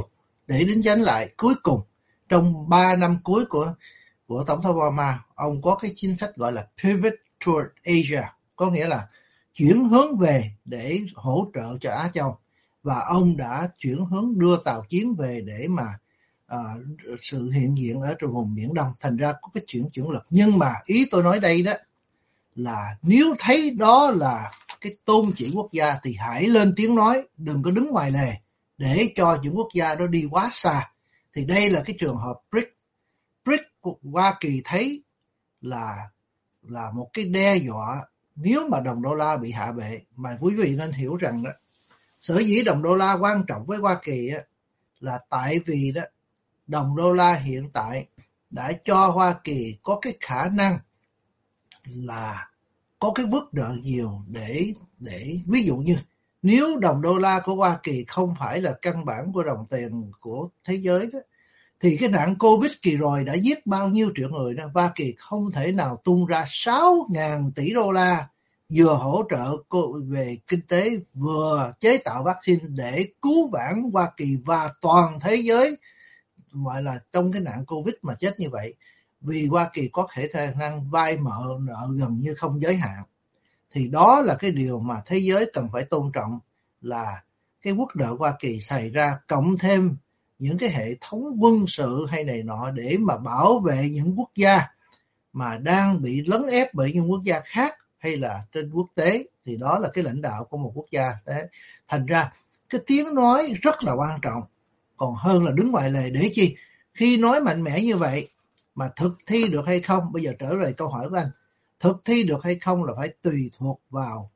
để đính chính lại. Cuối cùng trong 3 năm cuối của Tổng thống Obama, ông có cái chính sách gọi là Pivot toward Asia, có nghĩa là chuyển hướng về để hỗ trợ cho Á Châu, và ông đã chuyển hướng đưa tàu chiến về để mà sự hiện diện ở trong vùng Biển Đông, thành ra có cái chuyển lực. Nhưng mà ý tôi nói đây đó là nếu thấy đó là cái tôn chỉ quốc gia thì hãy lên tiếng nói, đừng có đứng ngoài lề để cho những quốc gia đó đi quá xa. Thì đây là cái trường hợp BRICS của Hoa Kỳ thấy là một cái đe dọa nếu mà đồng đô la bị hạ bệ. Mà quý vị nên hiểu rằng đó, sở dĩ đồng đô la quan trọng với Hoa Kỳ á, là tại vì đó đồng đô la hiện tại đã cho Hoa Kỳ có cái khả năng là có cái bước đợi nhiều để ví dụ như nếu đồng đô la của Hoa Kỳ không phải là căn bản của đồng tiền của thế giới đó, thì cái nạn Covid kỳ rồi đã giết bao nhiêu triệu người đó. Hoa Kỳ không thể nào tung ra 6.000 tỷ đô la vừa hỗ trợ về kinh tế vừa chế tạo vaccine để cứu vãn Hoa Kỳ và toàn thế giới, gọi là trong cái nạn Covid mà chết như vậy. Vì Hoa Kỳ có khả năng vay mượn nợ gần như không giới hạn. Thì đó là cái điều mà thế giới cần phải tôn trọng, là cái quốc nợ Hoa Kỳ xảy ra, cộng thêm những cái hệ thống quân sự hay này nọ để mà bảo vệ những quốc gia mà đang bị lấn ép bởi những quốc gia khác hay là trên quốc tế. Thì đó là cái lãnh đạo của một quốc gia. Đấy. Thành ra cái tiếng nói rất là quan trọng, còn hơn là đứng ngoài lề. Để chi? Khi nói mạnh mẽ như vậy mà thực thi được hay không, bây giờ trở về câu hỏi của anh, thực thi được hay không là phải tùy thuộc vào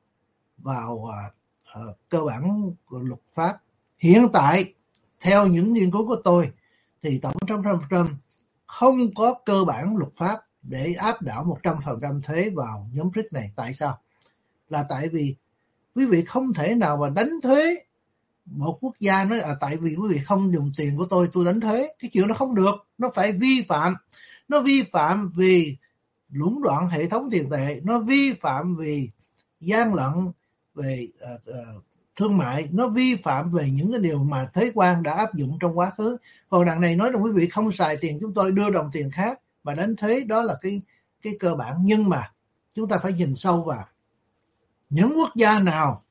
cơ bản của luật pháp. Hiện tại theo những nghiên cứu của tôi thì Tổng thống Trump không có cơ bản luật pháp để áp đảo 100% thuế vào nhóm BRICS này. Tại sao? Là tại vì quý vị không thể nào mà đánh thuế một quốc gia nói tại vì quý vị không dùng tiền của tôi đánh thuế. Cái chuyện đó không được, nó phải vi phạm. Nó vi phạm vì lũng đoạn hệ thống tiền tệ, nó vi phạm vì gian lận về thương mại, nó vi phạm về những cái điều mà thuế quan đã áp dụng trong quá khứ. Còn đằng này nói rằng quý vị không xài tiền chúng tôi, đưa đồng tiền khác và đánh thuế, đó là cái cơ bản. Nhưng mà chúng ta phải nhìn sâu vào những quốc gia nào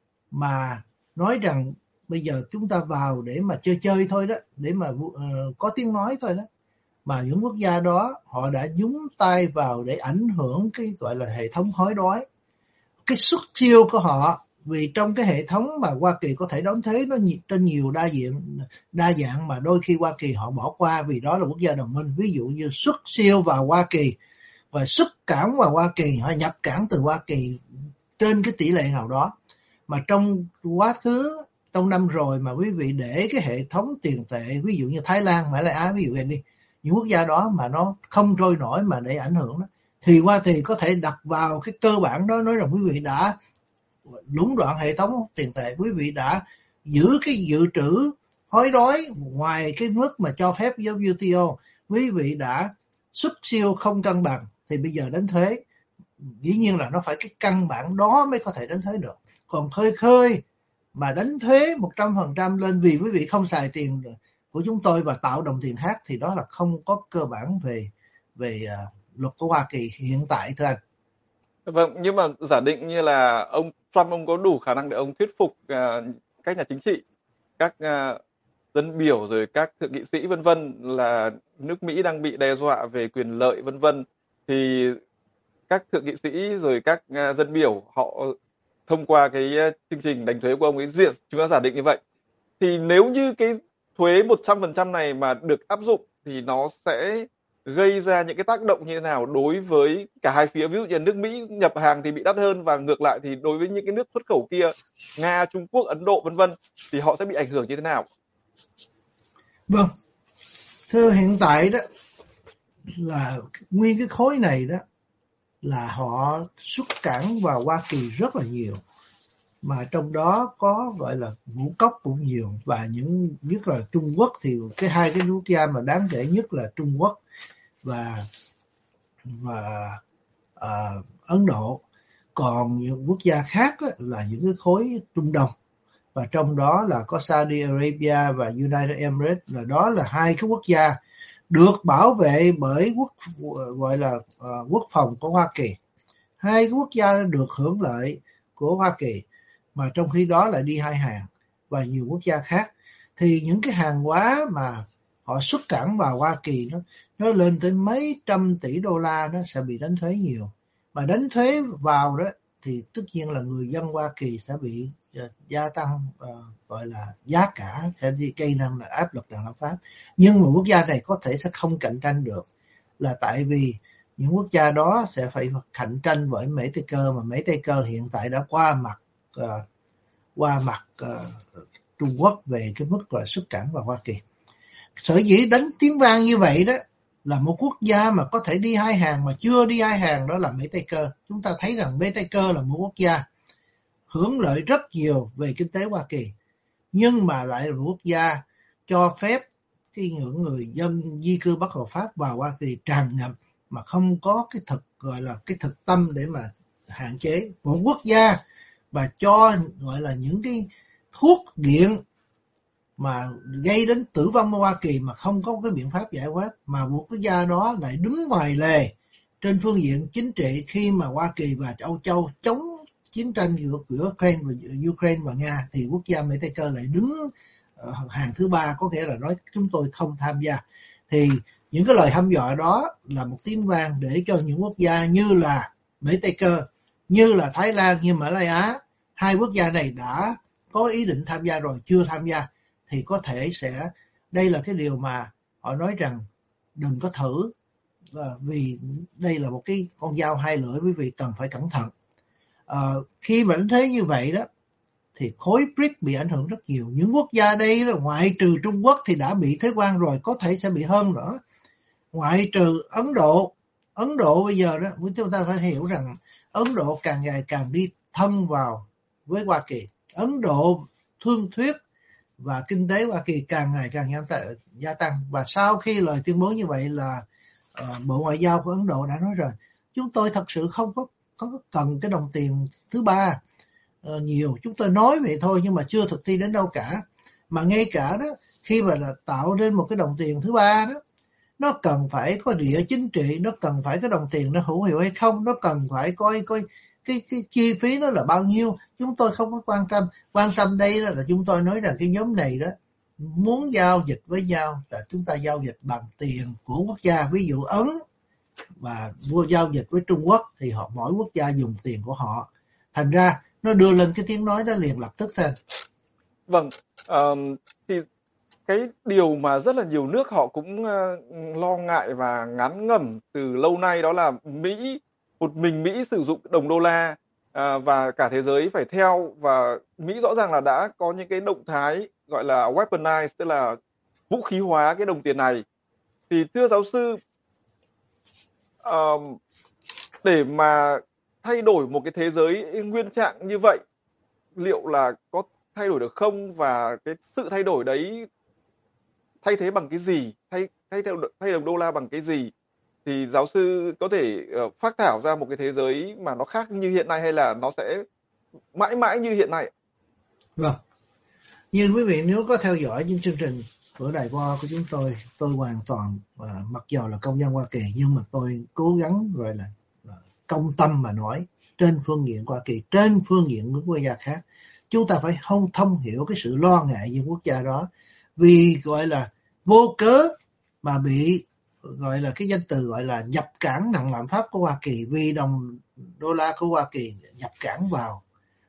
mà nói rằng bây giờ chúng ta vào để mà chơi thôi đó, để mà có tiếng nói thôi đó, mà những quốc gia đó họ đã nhúng tay vào để ảnh hưởng cái gọi là hệ thống hối đoái, cái xuất siêu của họ. Vì trong cái hệ thống mà Hoa Kỳ có thể đóng thuế nó trên nhiều đa dạng mà đôi khi Hoa Kỳ họ bỏ qua vì đó là quốc gia đồng minh. Ví dụ như xuất siêu vào Hoa Kỳ và xuất cảng vào Hoa Kỳ, họ nhập cảng từ Hoa Kỳ trên cái tỷ lệ nào đó. Mà trong quá khứ, trong năm rồi mà quý vị để cái hệ thống tiền tệ, ví dụ như Thái Lan, Mã Lai Á, ví dụ đi, những quốc gia đó mà nó không trôi nổi mà để ảnh hưởng đó, thì Hoa Kỳ có thể đặt vào cái cơ bản đó, nói rằng quý vị đã lũng đoạn hệ thống tiền tệ, quý vị đã giữ cái dự trữ hối đoái ngoài cái mức mà cho phép với WTO, quý vị đã xuất siêu không cân bằng, thì bây giờ đánh thuế. Dĩ nhiên là nó phải cái căn bản đó mới có thể đánh thuế được. Còn khơi mà đánh thuế 100% lên vì quý vị không xài tiền của chúng tôi và tạo đồng tiền khác, thì đó là không có cơ bản về luật của Hoa Kỳ hiện tại, thưa anh. Vâng, nhưng mà giả định như là ông Trump ông có đủ khả năng để ông thuyết phục các nhà chính trị, các dân biểu rồi các thượng nghị sĩ vân vân là nước Mỹ đang bị đe dọa về quyền lợi vân vân, thì các thượng nghị sĩ rồi các dân biểu họ thông qua cái chương trình đánh thuế của ông ấy, chúng ta giả định như vậy, thì nếu như cái thuế 100% này mà được áp dụng thì nó sẽ gây ra những cái tác động như thế nào đối với cả hai phía? Ví dụ như nước Mỹ nhập hàng thì bị đắt hơn, và ngược lại thì đối với những cái nước xuất khẩu kia, Nga, Trung Quốc, Ấn Độ vân vân, thì họ sẽ bị ảnh hưởng như thế nào? Vâng, thưa, hiện tại đó là nguyên cái khối này đó là họ xuất cảng vào Hoa Kỳ rất là nhiều, mà trong đó có gọi là ngũ cốc cũng nhiều, và nhất là Trung Quốc. Thì hai cái quốc gia mà đáng kể nhất là Trung Quốc và Ấn Độ. Còn những quốc gia khác là những cái khối Trung Đông. và trong đó là có Saudi Arabia và United Emirates, đó là hai cái quốc gia được bảo vệ bởi quốc phòng của Hoa Kỳ. Hai cái quốc gia được hưởng lợi của Hoa Kỳ, mà trong khi đó lại đi hai hàng và nhiều quốc gia khác, thì những cái hàng hóa mà họ xuất cảng vào Hoa Kỳ nó lên tới mấy trăm tỷ đô la, nó sẽ bị đánh thuế nhiều. Mà đánh thuế vào đó thì tất nhiên là người dân Hoa Kỳ sẽ bị gia tăng gọi là giá cả, sẽ gây nên là áp lực đàn lạm phát. Nhưng mà quốc gia này có thể sẽ không cạnh tranh được, là tại vì những quốc gia đó sẽ phải cạnh tranh với Mỹ Tây Cơ, mà Mỹ Tây Cơ hiện tại đã qua mặt Trung Quốc về cái mức là xuất cảng vào Hoa Kỳ. Sở dĩ đánh tiếng vang như vậy đó là một quốc gia mà có thể đi hai hàng mà chưa đi hai hàng, đó là Mỹ Tây Cơ. Chúng ta thấy rằng Mỹ Tây Cơ là một quốc gia hưởng lợi rất nhiều về kinh tế Hoa Kỳ, nhưng mà lại là một quốc gia cho phép những người dân di cư bất hợp pháp vào Hoa Kỳ tràn ngập mà không có cái thực tâm để mà hạn chế. Một quốc gia mà cho gọi là những cái thuốc nghiện mà gây đến tử vong ở Hoa Kỳ mà không có cái biện pháp giải quyết, mà một quốc gia đó lại đứng ngoài lề trên phương diện chính trị khi mà Hoa Kỳ và Âu Châu chống chiến tranh giữa Ukraine và Nga, thì quốc gia Mỹ Tây Cơ lại đứng hàng thứ ba, có nghĩa là nói chúng tôi không tham gia. Thì những cái lời hăm dọa đó là một tiếng vang để cho những quốc gia như là Mỹ Tây Cơ, như là Thái Lan, như Malaysia, hai quốc gia này đã có ý định tham gia rồi chưa tham gia, thì có thể sẽ, đây là cái điều mà họ nói rằng đừng có thử, vì đây là một cái con dao hai lưỡi, quý vị cần phải cẩn thận. Khi mà đánh thế như vậy đó thì khối BRICS bị ảnh hưởng rất nhiều. Những quốc gia đây là ngoại trừ Trung Quốc thì đã bị thuế quan rồi, có thể sẽ bị hơn nữa. Ngoại trừ Ấn Độ bây giờ đó, chúng ta phải hiểu rằng Ấn Độ càng ngày càng đi thân vào với Hoa Kỳ. Ấn Độ thương thuyết và kinh tế Hoa Kỳ càng ngày càng gia tăng. Và sau khi lời tuyên bố như vậy là Bộ Ngoại giao của Ấn Độ đã nói rồi, chúng tôi thật sự không có cần cái đồng tiền thứ ba nhiều, chúng tôi nói vậy thôi nhưng mà chưa thực thi đến đâu cả. Mà ngay cả đó, khi mà là tạo nên một cái đồng tiền thứ ba đó, nó cần phải có địa chính trị, nó cần phải cái đồng tiền nó hữu hiệu hay không, nó cần phải coi cái chi phí nó là bao nhiêu. Chúng tôi không có quan tâm đây là chúng tôi nói rằng cái nhóm này đó muốn giao dịch với nhau là chúng ta giao dịch bằng tiền của quốc gia, ví dụ Ấn và mua giao dịch với Trung Quốc thì mỗi quốc gia dùng tiền của họ, thành ra nó đưa lên cái tiếng nói đó liền lập tức thôi. Vâng, thì cái điều mà rất là nhiều nước họ cũng lo ngại và ngán ngẩm từ lâu nay đó là một mình Mỹ sử dụng đồng đô la và cả thế giới phải theo, và Mỹ rõ ràng là đã có những cái động thái gọi là weaponize, tức là vũ khí hóa cái đồng tiền này. Thì thưa giáo sư, để mà thay đổi một cái thế giới nguyên trạng như vậy, liệu là có thay đổi được không, và cái sự thay đổi đấy thay thế bằng cái gì, thay đồng đô la bằng cái gì, thì giáo sư có thể phác thảo ra một cái thế giới mà nó khác như hiện nay, hay là nó sẽ mãi mãi như hiện nay? Vâng, như quý vị nếu có theo dõi những chương trình của Đài Voa của chúng tôi hoàn toàn mặc dù là công dân Hoa Kỳ nhưng mà tôi cố gắng gọi là công tâm mà nói trên phương diện Hoa Kỳ, trên phương diện những quốc gia khác. Chúng ta phải thông hiểu cái sự lo ngại những quốc gia đó, vì gọi là vô cớ mà bị gọi là cái danh từ gọi là nhập cảng nặng lạm phát của Hoa Kỳ, vì đồng đô la của Hoa Kỳ nhập cảng vào,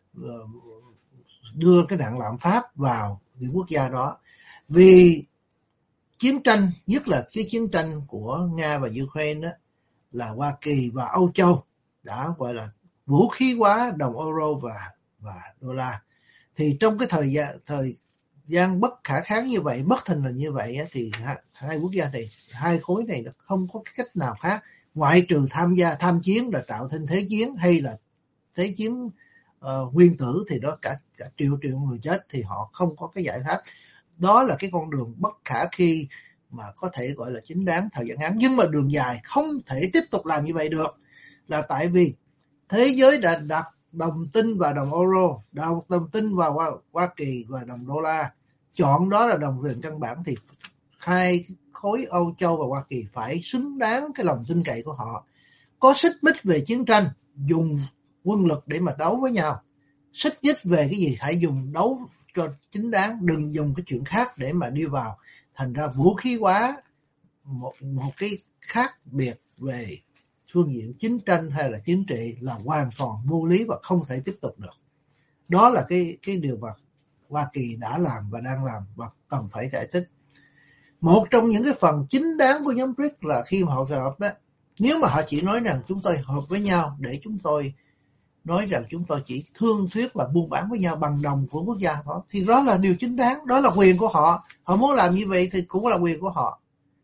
đưa cái nặng lạm phát vào những quốc gia đó. Vì chiến tranh, nhất là cái chiến tranh của Nga và Ukraine đó, là Hoa Kỳ và Âu Châu đã gọi là vũ khí hóa đồng euro và đô la. Thì trong cái thời gian bất khả kháng như vậy, bất thình lình như vậy thì hai quốc gia này, hai khối này không có cách nào khác ngoại trừ tham chiến là tạo thành thế chiến, hay là thế chiến nguyên tử thì đó cả triệu người chết, thì họ không có cái giải pháp. Đó là cái con đường bất khả khi mà có thể gọi là chính đáng thời gian ngắn, nhưng mà đường dài không thể tiếp tục làm như vậy được, là tại vì thế giới đã đặt đồng tin vào đồng euro, đồng tin vào Hoa Kỳ và đồng đô la, chọn đó là đồng tiền căn bản, thì hai khối Âu Châu và Hoa Kỳ phải xứng đáng cái lòng tin cậy của họ. Có xích mích về chiến tranh, dùng quân lực để mà đấu với nhau. Xích mích về cái gì hãy dùng đấu cho chính đáng, đừng dùng cái chuyện khác để mà đi vào. Thành ra vũ khí hóa một cái khác biệt về phương diện chiến tranh hay là chính trị là hoàn toàn vô lý và không thể tiếp tục được. Đó là cái điều mà Hoa Kỳ đã làm và đang làm và cần phải giải thích. Một trong những cái phần chính đáng của nhóm BRICS là khi mà họ họp đó, nếu mà họ chỉ nói rằng chúng tôi họp với nhau để chúng tôi nói rằng chúng tôi chỉ thương thuyết là buôn bán với nhau bằng đồng của quốc gia đó, thì đó là điều chính đáng, đó là quyền của họ. Họ muốn làm như vậy thì cũng là quyền của họ.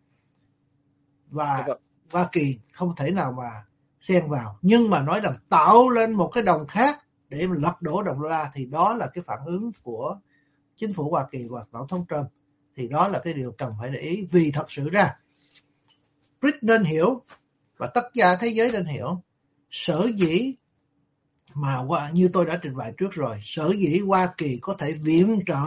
Và Hoa Kỳ không thể nào mà xen vào. Nhưng mà nói rằng tạo lên một cái đồng khác để mà lật đổ đồng đô la thì đó là cái phản ứng của chính phủ Hoa Kỳ và Tổng thống Trump. Thì đó là cái điều cần phải để ý. Vì thật sự ra BRICS nên hiểu và tất cả thế giới nên hiểu, sở dĩ mà như tôi đã trình bày trước rồi, sở dĩ Hoa Kỳ có thể viện trợ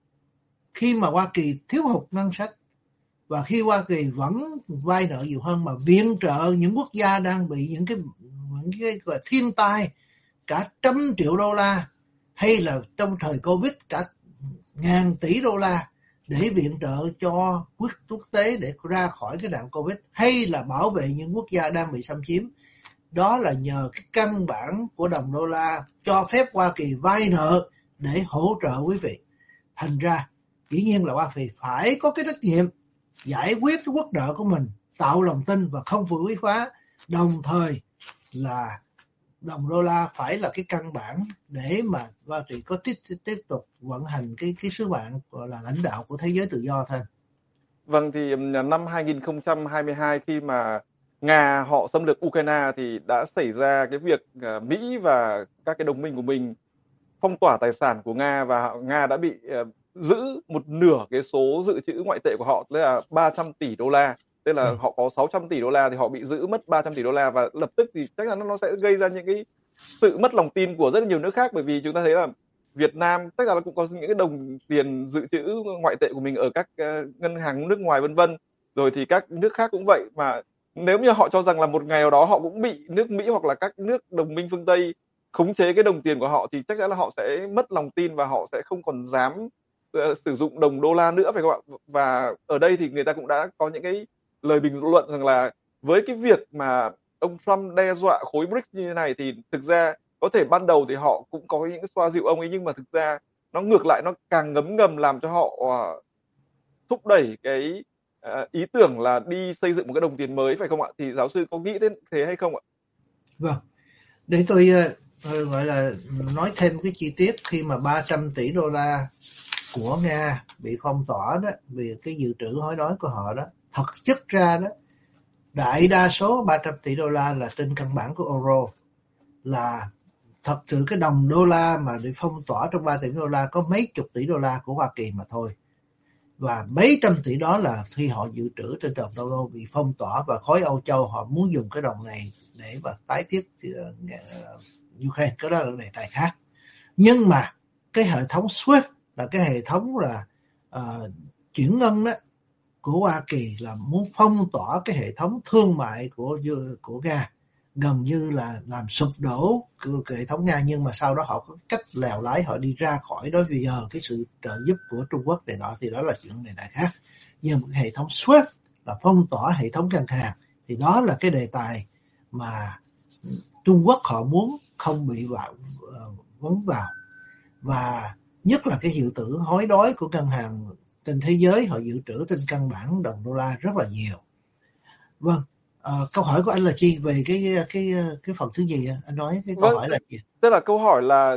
khi mà Hoa Kỳ thiếu hụt ngân sách và khi Hoa Kỳ vẫn vay nợ nhiều hơn, mà viện trợ những quốc gia đang bị những cái thiên tai cả 100 triệu đô la, hay là trong thời Covid cả ngàn tỷ đô la để viện trợ cho quốc tế để ra khỏi cái nạn Covid, hay là bảo vệ những quốc gia đang bị xâm chiếm. Đó là nhờ cái căn bản của đồng đô la cho phép Hoa Kỳ vay nợ để hỗ trợ quý vị. Thành ra dĩ nhiên là Hoa Kỳ phải có cái trách nhiệm giải quyết cái quốc nợ của mình, tạo lòng tin và không phụ quý hóa. Đồng thời là đồng đô la phải là cái căn bản để mà Hoa Kỳ có tiếp tục vận hành cái sứ mạng gọi là lãnh đạo của thế giới tự do thôi. Vâng, thì năm 2022 khi mà Nga họ xâm lược Ukraine thì đã xảy ra cái việc Mỹ và các cái đồng minh của mình phong tỏa tài sản của Nga, và Nga đã bị giữ một nửa cái số dự trữ ngoại tệ của họ, tức là 300 tỷ đô la. Tức là họ có 600 tỷ đô la thì họ bị giữ mất 300 tỷ đô la, và lập tức thì chắc chắn nó sẽ gây ra những cái sự mất lòng tin của rất là nhiều nước khác, bởi vì chúng ta thấy là Việt Nam chắc chắn là cũng có những cái đồng tiền dự trữ ngoại tệ của mình ở các ngân hàng nước ngoài vân vân, rồi thì các nước khác cũng vậy. Mà nếu như họ cho rằng là một ngày nào đó họ cũng bị nước Mỹ hoặc là các nước đồng minh phương Tây khống chế cái đồng tiền của họ, thì chắc chắn là họ sẽ mất lòng tin và họ sẽ không còn dám sử dụng đồng đô la nữa, phải không ạ? Và ở đây thì người ta cũng đã có những cái lời bình luận rằng là với cái việc mà ông Trump đe dọa khối BRICS như thế này thì thực ra có thể ban đầu thì họ cũng có những cái xoa dịu ông ấy, nhưng mà thực ra nó ngược lại, nó càng ngấm ngầm làm cho họ thúc đẩy cái ý tưởng là đi xây dựng một cái đồng tiền mới, phải không ạ? Thì giáo sư có nghĩ đến thế hay không ạ? Vâng, để tôi gọi là nói thêm cái chi tiết. Khi mà 300 tỷ đô la của Nga bị phong tỏa đó vì cái dự trữ hối đoái của họ đó, thật chất ra đó đại đa số 300 tỷ đô la là trên căn bản của euro, là thật sự cái đồng đô la mà bị phong tỏa trong 3 tỷ đô la có mấy chục tỷ đô la của Hoa Kỳ mà thôi, và mấy trăm tỷ đó là khi họ dự trữ trên đồng đô la bị phong tỏa, và khối Âu Châu họ muốn dùng cái đồng này để mà tái thiết Ukraine. Cái đó là đề tài khác. Nhưng mà cái hệ thống SWIFT là cái hệ thống là chuyển ngân đó của Hoa Kỳ là muốn phong tỏa cái hệ thống thương mại của Nga, gần như là làm sụp đổ cái hệ thống Nga. Nhưng mà sau đó họ có cách lèo lái, họ đi ra khỏi đó vì nhờ cái sự trợ giúp của Trung Quốc này nọ, thì đó là chuyện đề tài khác. Nhưng mà hệ thống SWIFT là phong tỏa hệ thống ngân hàng, thì đó là cái đề tài mà Trung Quốc họ muốn không bị vấn vào. Và nhất là cái dự trữ hối đoái của ngân hàng trên thế giới, họ dự trữ trên căn bản đồng đô la rất là nhiều. Vâng, câu hỏi của anh là chi về cái phần thứ gì anh nói cái câu hỏi là gì? Tức là câu hỏi là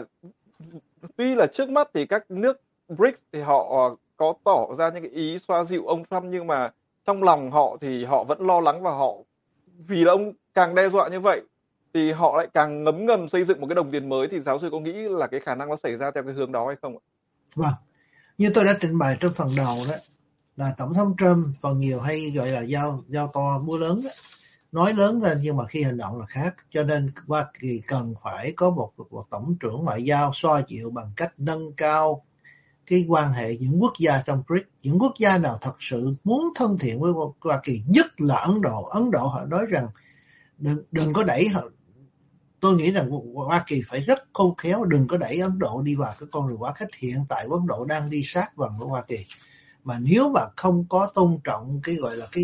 tuy là trước mắt thì các nước BRICS thì họ có tỏ ra những cái ý xoa dịu ông Trump, nhưng mà trong lòng họ thì họ vẫn lo lắng, và họ vì là ông càng đe dọa như vậy thì họ lại càng ngấm ngầm xây dựng một cái đồng tiền mới. Thì giáo sư có nghĩ là cái khả năng nó xảy ra theo cái hướng đó hay không ạ? Vâng, như tôi đã trình bày trong phần đầu đó, là Tổng thống Trump phần nhiều hay gọi là giao to búa lớn đó, nói lớn lên nhưng mà khi hành động là khác. Cho nên Hoa Kỳ cần phải có một tổng trưởng ngoại giao xoa dịu bằng cách nâng cao cái quan hệ những quốc gia trong BRICS. Những quốc gia nào thật sự muốn thân thiện với Hoa Kỳ, nhất là Ấn Độ. Ấn Độ họ nói rằng đừng có đẩy họ. Tôi nghĩ rằng Hoa Kỳ phải rất khôn khéo, đừng có đẩy Ấn Độ đi vào cái con đường quá khích. Hiện tại Ấn Độ đang đi sát vào với Hoa Kỳ, mà nếu mà không có tôn trọng cái gọi là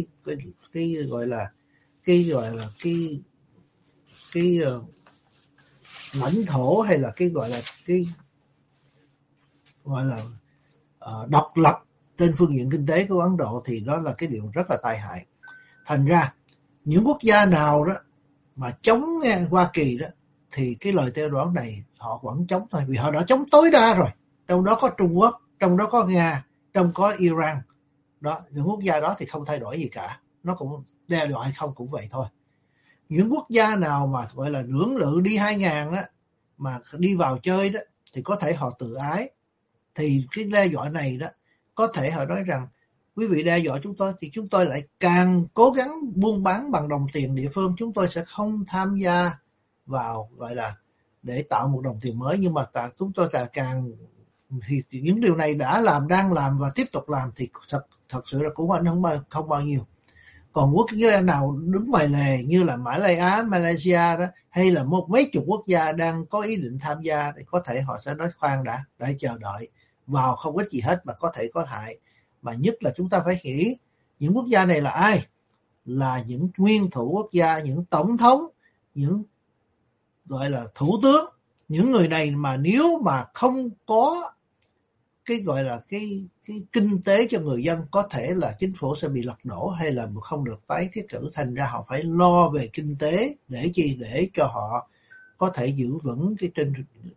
cái lãnh thổ, hay là cái gọi là độc lập trên phương diện kinh tế của Ấn Độ, thì đó là cái điều rất là tai hại. Thành ra những quốc gia nào đó mà chống Hoa Kỳ đó thì cái lời kêu gọi này họ vẫn chống thôi, vì họ đã chống tối đa rồi. Trong đó có Trung Quốc, trong đó có Nga, trong có Iran. Đó, những quốc gia đó thì không thay đổi gì cả, nó cũng đe dọa hay không cũng vậy thôi. Những quốc gia nào mà gọi là lưỡng lự đi 2000 á, mà đi vào chơi đó, thì có thể họ tự ái. Thì cái đe dọa này đó, có thể họ nói rằng quý vị đe dọa chúng tôi thì chúng tôi lại càng cố gắng buôn bán bằng đồng tiền địa phương, chúng tôi sẽ không tham gia vào gọi là để tạo một đồng tiền mới. Nhưng mà chúng tôi càng thì những điều này đã làm, đang làm và tiếp tục làm thì thật sự là cũng ảnh hưởng không bao nhiêu. Còn quốc gia nào đứng ngoài lề như là Malaysia đó, hay là mấy chục quốc gia đang có ý định tham gia, thì có thể họ sẽ nói khoan đã, để chờ đợi, vào không có gì hết mà có thể có hại. Mà nhất là chúng ta phải nghĩ những quốc gia này là ai? Là những nguyên thủ quốc gia, những tổng thống, những gọi là thủ tướng. Những người này mà nếu mà không có cái gọi là cái kinh tế cho người dân, có thể là chính phủ sẽ bị lật đổ hay là không được tái thiết cử. Thành ra họ phải lo về kinh tế để chi? Để cho họ có thể giữ vững cái trên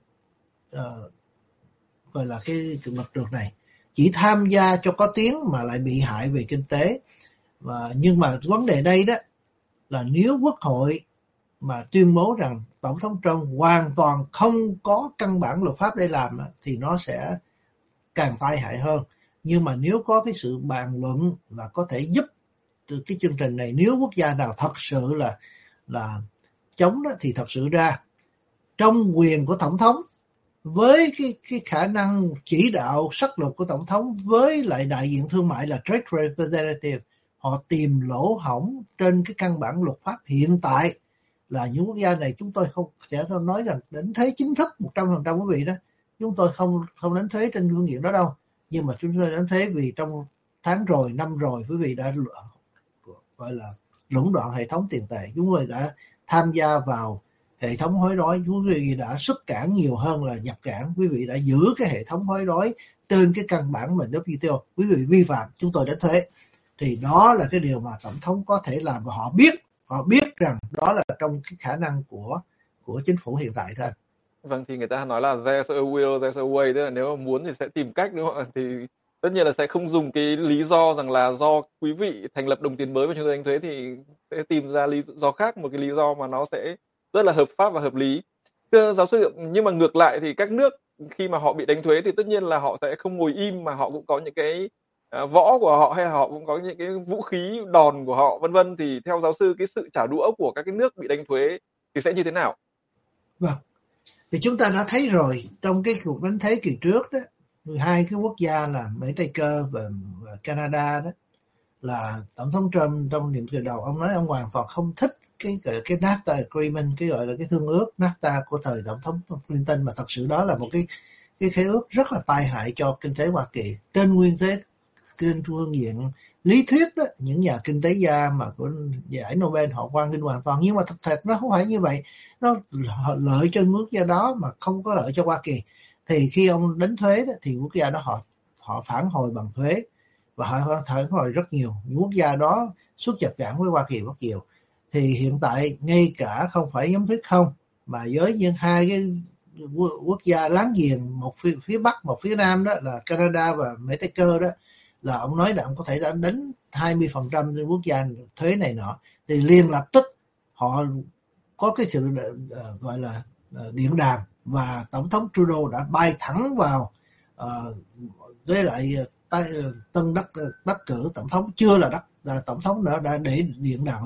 gọi là cái mặt trường này. Chỉ tham gia cho có tiếng mà lại bị hại về kinh tế. Nhưng mà vấn đề đây đó là nếu Quốc hội mà tuyên bố rằng Tổng thống Trump hoàn toàn không có căn bản luật pháp để làm thì nó sẽ càng tai hại hơn. Nhưng mà nếu có cái sự bàn luận là có thể giúp cái chương trình này, nếu quốc gia nào thật sự là chống đó, thì thật sự ra trong quyền của tổng thống, với cái khả năng chỉ đạo sắc luật của tổng thống, với lại đại diện thương mại là trade representative, họ tìm lỗ hổng trên cái căn bản luật pháp hiện tại. Là những quốc gia này chúng tôi không sẽ nói rằng đánh thuế chính thức 100% quý vị đó, chúng tôi không đánh thuế trên phương diện đó đâu, nhưng mà chúng tôi đánh thuế vì trong tháng rồi, năm rồi quý vị đã gọi là lũng đoạn hệ thống tiền tệ, chúng tôi đã tham gia vào hệ thống hối đoái, quý vị đã xuất cảng nhiều hơn là nhập cảng, quý vị đã giữ cái hệ thống hối đoái trên cái căn bản mà WTO, quý vị vi phạm chúng tôi đánh thuế. Thì đó là cái điều mà tổng thống có thể làm, và họ biết rằng đó là trong cái khả năng của chính phủ hiện tại thôi. Vâng, thì người ta nói là there's a will, there's a way, tức là nếu mà muốn thì sẽ tìm cách, đúng không ạ? Thì tất nhiên là sẽ không dùng cái lý do rằng là do quý vị thành lập đồng tiền mới và chúng tôi đánh thuế, thì sẽ tìm ra lý do khác, một cái lý do mà nó sẽ rất là hợp pháp và hợp lý. Thưa giáo sư, nhưng mà ngược lại thì các nước khi mà họ bị đánh thuế thì tất nhiên là họ sẽ không ngồi im, mà họ cũng có những cái võ của họ, hay là họ cũng có những cái vũ khí đòn của họ, vân vân. Thì theo giáo sư, cái sự trả đũa của các cái nước bị đánh thuế thì sẽ như thế nào? Vâng, thì chúng ta đã thấy rồi trong cái cuộc đánh thuế kỳ trước đó, 12 cái quốc gia là Mỹ, Tây Cơ và Canada đó, là tổng thống Trump trong nhiệm kỳ đầu ông nói ông hoàn toàn không thích cái NAFTA agreement, cái gọi là cái thương ước NAFTA của thời tổng thống Clinton, mà thật sự đó là một cái khế ước rất là tai hại cho kinh tế Hoa Kỳ. Trên phương diện lý thuyết đó, những nhà kinh tế gia mà của giải Nobel họ hoan nghênh hoàn toàn, nhưng mà thật nó không phải như vậy. Nó lợi cho quốc gia đó mà không có lợi cho Hoa Kỳ. Thì khi ông đánh thuế đó, thì quốc gia đó họ phản hồi bằng thuế, và họ phản hồi rất nhiều. Những quốc gia đó xuất nhập cảng với Hoa Kỳ rất nhiều. Thì hiện tại ngay cả không phải nhóm BRICS không, mà với những hai cái quốc gia láng giềng, một phía Bắc, một phía Nam đó là Canada và Mỹ Tây Cơ đó, là ông nói là ông có thể đã đánh 20% trên quốc gia thuế này nọ, thì liền lập tức họ có cái sự gọi là điện đàm, và tổng thống Trudeau đã bay thẳng vào với lại tân đắc cử tổng thống, chưa là tổng thống nữa, đã để điện đàm liền.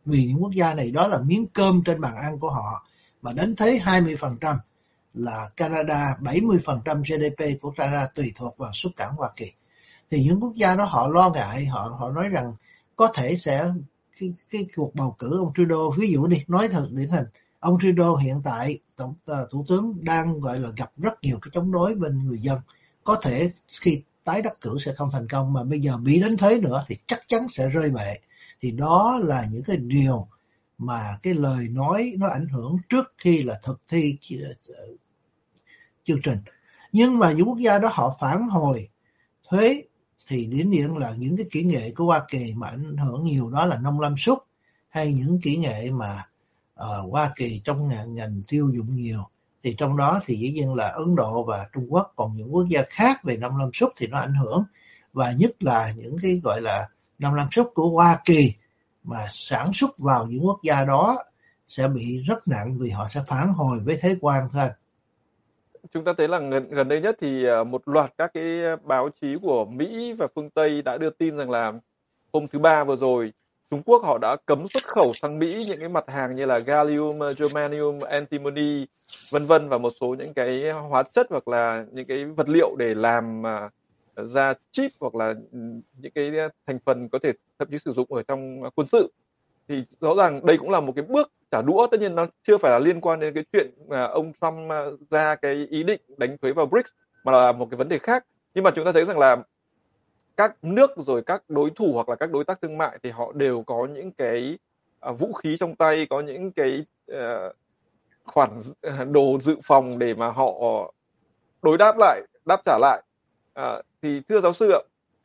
vì những quốc gia này đó là miếng cơm trên bàn ăn của họ. Mà đến thấy 20% là Canada, 70% GDP của Canada tùy thuộc vào xuất cảng Hoa Kỳ. Thì những quốc gia đó họ lo ngại, họ nói rằng có thể sẽ cái cuộc bầu cử ông Trudeau, ví dụ đi, nói thật điển hình, ông Trudeau hiện tại thủ tướng đang gọi là gặp rất nhiều cái chống đối bên người dân, có thể khi tái đắc cử sẽ không thành công, mà bây giờ bị đánh thuế nữa thì chắc chắn sẽ rơi bệ. Thì đó là những cái điều mà cái lời nói nó ảnh hưởng trước khi là thực thi chương trình. Nhưng mà những quốc gia đó họ phản hồi thuế thì điển nhiên là những cái kỹ nghệ của Hoa Kỳ mà ảnh hưởng nhiều đó là nông lâm súc, hay những kỹ nghệ mà Hoa Kỳ trong ngành tiêu dụng nhiều. Thì trong đó thì dĩ nhiên là Ấn Độ và Trung Quốc, còn những quốc gia khác về nông lâm súc thì nó ảnh hưởng. Và nhất là những cái gọi là nông lâm súc của Hoa Kỳ mà sản xuất vào những quốc gia đó sẽ bị rất nặng, vì họ sẽ phản hồi với thuế quan thôi. Chúng ta thấy là gần đây nhất thì một loạt các cái báo chí của Mỹ và phương Tây đã đưa tin rằng là hôm thứ Ba vừa rồi, Trung Quốc họ đã cấm xuất khẩu sang Mỹ những cái mặt hàng như là gallium, germanium, antimony, vân vân, và một số những cái hóa chất hoặc là những cái vật liệu để làm ra chip, hoặc là những cái thành phần có thể thậm chí sử dụng ở trong quân sự. Thì rõ ràng đây cũng là một cái bước trả đũa. Tất nhiên nó chưa phải là liên quan đến cái chuyện ông Trump ra cái ý định đánh thuế vào BRICS, mà là một cái vấn đề khác. Nhưng mà chúng ta thấy rằng là các nước rồi các đối thủ hoặc là các đối tác thương mại thì họ đều có những cái vũ khí trong tay, có những cái khoản đồ dự phòng để mà họ đối đáp lại, đáp trả lại. Thì thưa giáo sư ạ,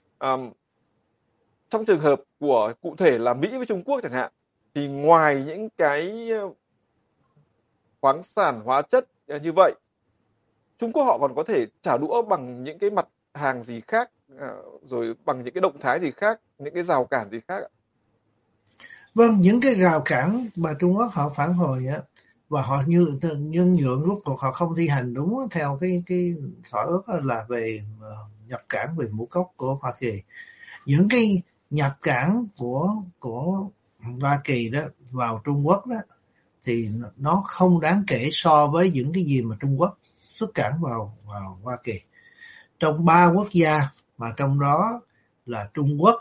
trong trường hợp của cụ thể là Mỹ với Trung Quốc chẳng hạn, thì ngoài những cái khoáng sản, hóa chất như vậy, Trung Quốc họ còn có thể trả đũa bằng những cái mặt hàng gì khác, rồi bằng những cái động thái gì khác, những cái rào cản gì khác ạ? Vâng, những cái rào cản mà Trung Quốc họ phản hồi á, và họ nhân nhượng lúc họ không thi hành đúng theo cái thỏa ước là về nhập cảng về ngũ cốc của Hoa Kỳ. Những cái nhập cảng của Hoa Kỳ đó vào Trung Quốc đó thì nó không đáng kể so với những cái gì mà Trung Quốc xuất cảng vào Hoa Kỳ. Trong 3 quốc gia mà trong đó là Trung Quốc,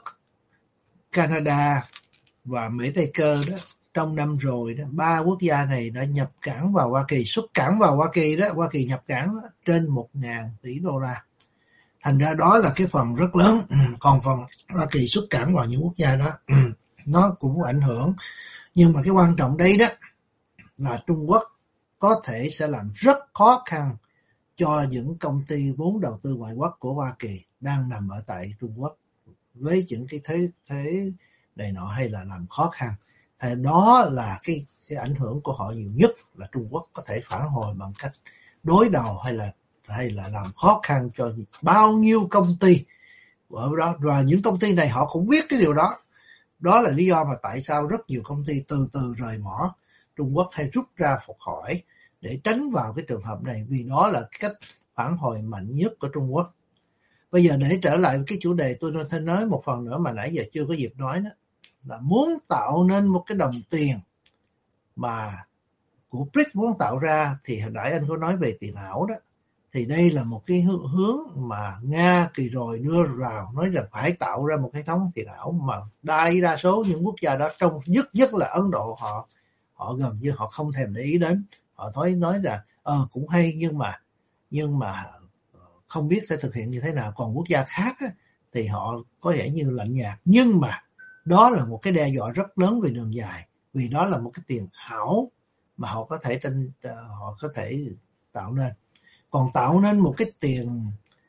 Canada và Mỹ Tây Cơ đó, trong năm rồi đó, 3 quốc gia này đã nhập cảng vào Hoa Kỳ, xuất cảng vào Hoa Kỳ đó, Hoa Kỳ nhập cảng đó, trên 1.000 tỷ đô la. Thành ra đó là cái phần rất lớn. Còn phần Hoa Kỳ xuất cảng vào những quốc gia đó nó cũng ảnh hưởng. Nhưng mà cái quan trọng đây đó là Trung Quốc có thể sẽ làm rất khó khăn cho những công ty vốn đầu tư ngoại quốc của Hoa Kỳ đang nằm ở tại Trung Quốc với những cái thế này nọ, hay là làm khó khăn. Đó là cái ảnh hưởng của họ nhiều nhất, là Trung Quốc có thể phản hồi bằng cách đối đầu hay là làm khó khăn cho bao nhiêu công ty ở đó. Và những công ty này họ cũng biết cái điều đó. Đó là lý do mà tại sao rất nhiều công ty từ từ rời mỏ Trung Quốc hay rút ra phục hỏi để tránh vào cái trường hợp này, vì đó là cách phản hồi mạnh nhất của Trung Quốc. Bây giờ để trở lại cái chủ đề, tôi nói một phần nữa mà nãy giờ chưa có dịp nói đó, là muốn tạo nên một cái đồng tiền mà của BRICS muốn tạo ra, thì hồi nãy anh có nói về tiền ảo đó, thì đây là một cái hướng mà Nga kỳ rồi đưa vào, nói rằng phải tạo ra một hệ thống tiền ảo mà đại đa số những quốc gia đó, trong nhất là Ấn Độ, họ gần như họ không thèm để ý đến. Họ nói là cũng hay, nhưng mà không biết sẽ thực hiện như thế nào. Còn quốc gia khác á, thì họ có vẻ như lạnh nhạt, nhưng mà đó là một cái đe dọa rất lớn về đường dài, vì đó là một cái tiền ảo mà họ có thể tạo nên. Còn tạo nên một cái tiền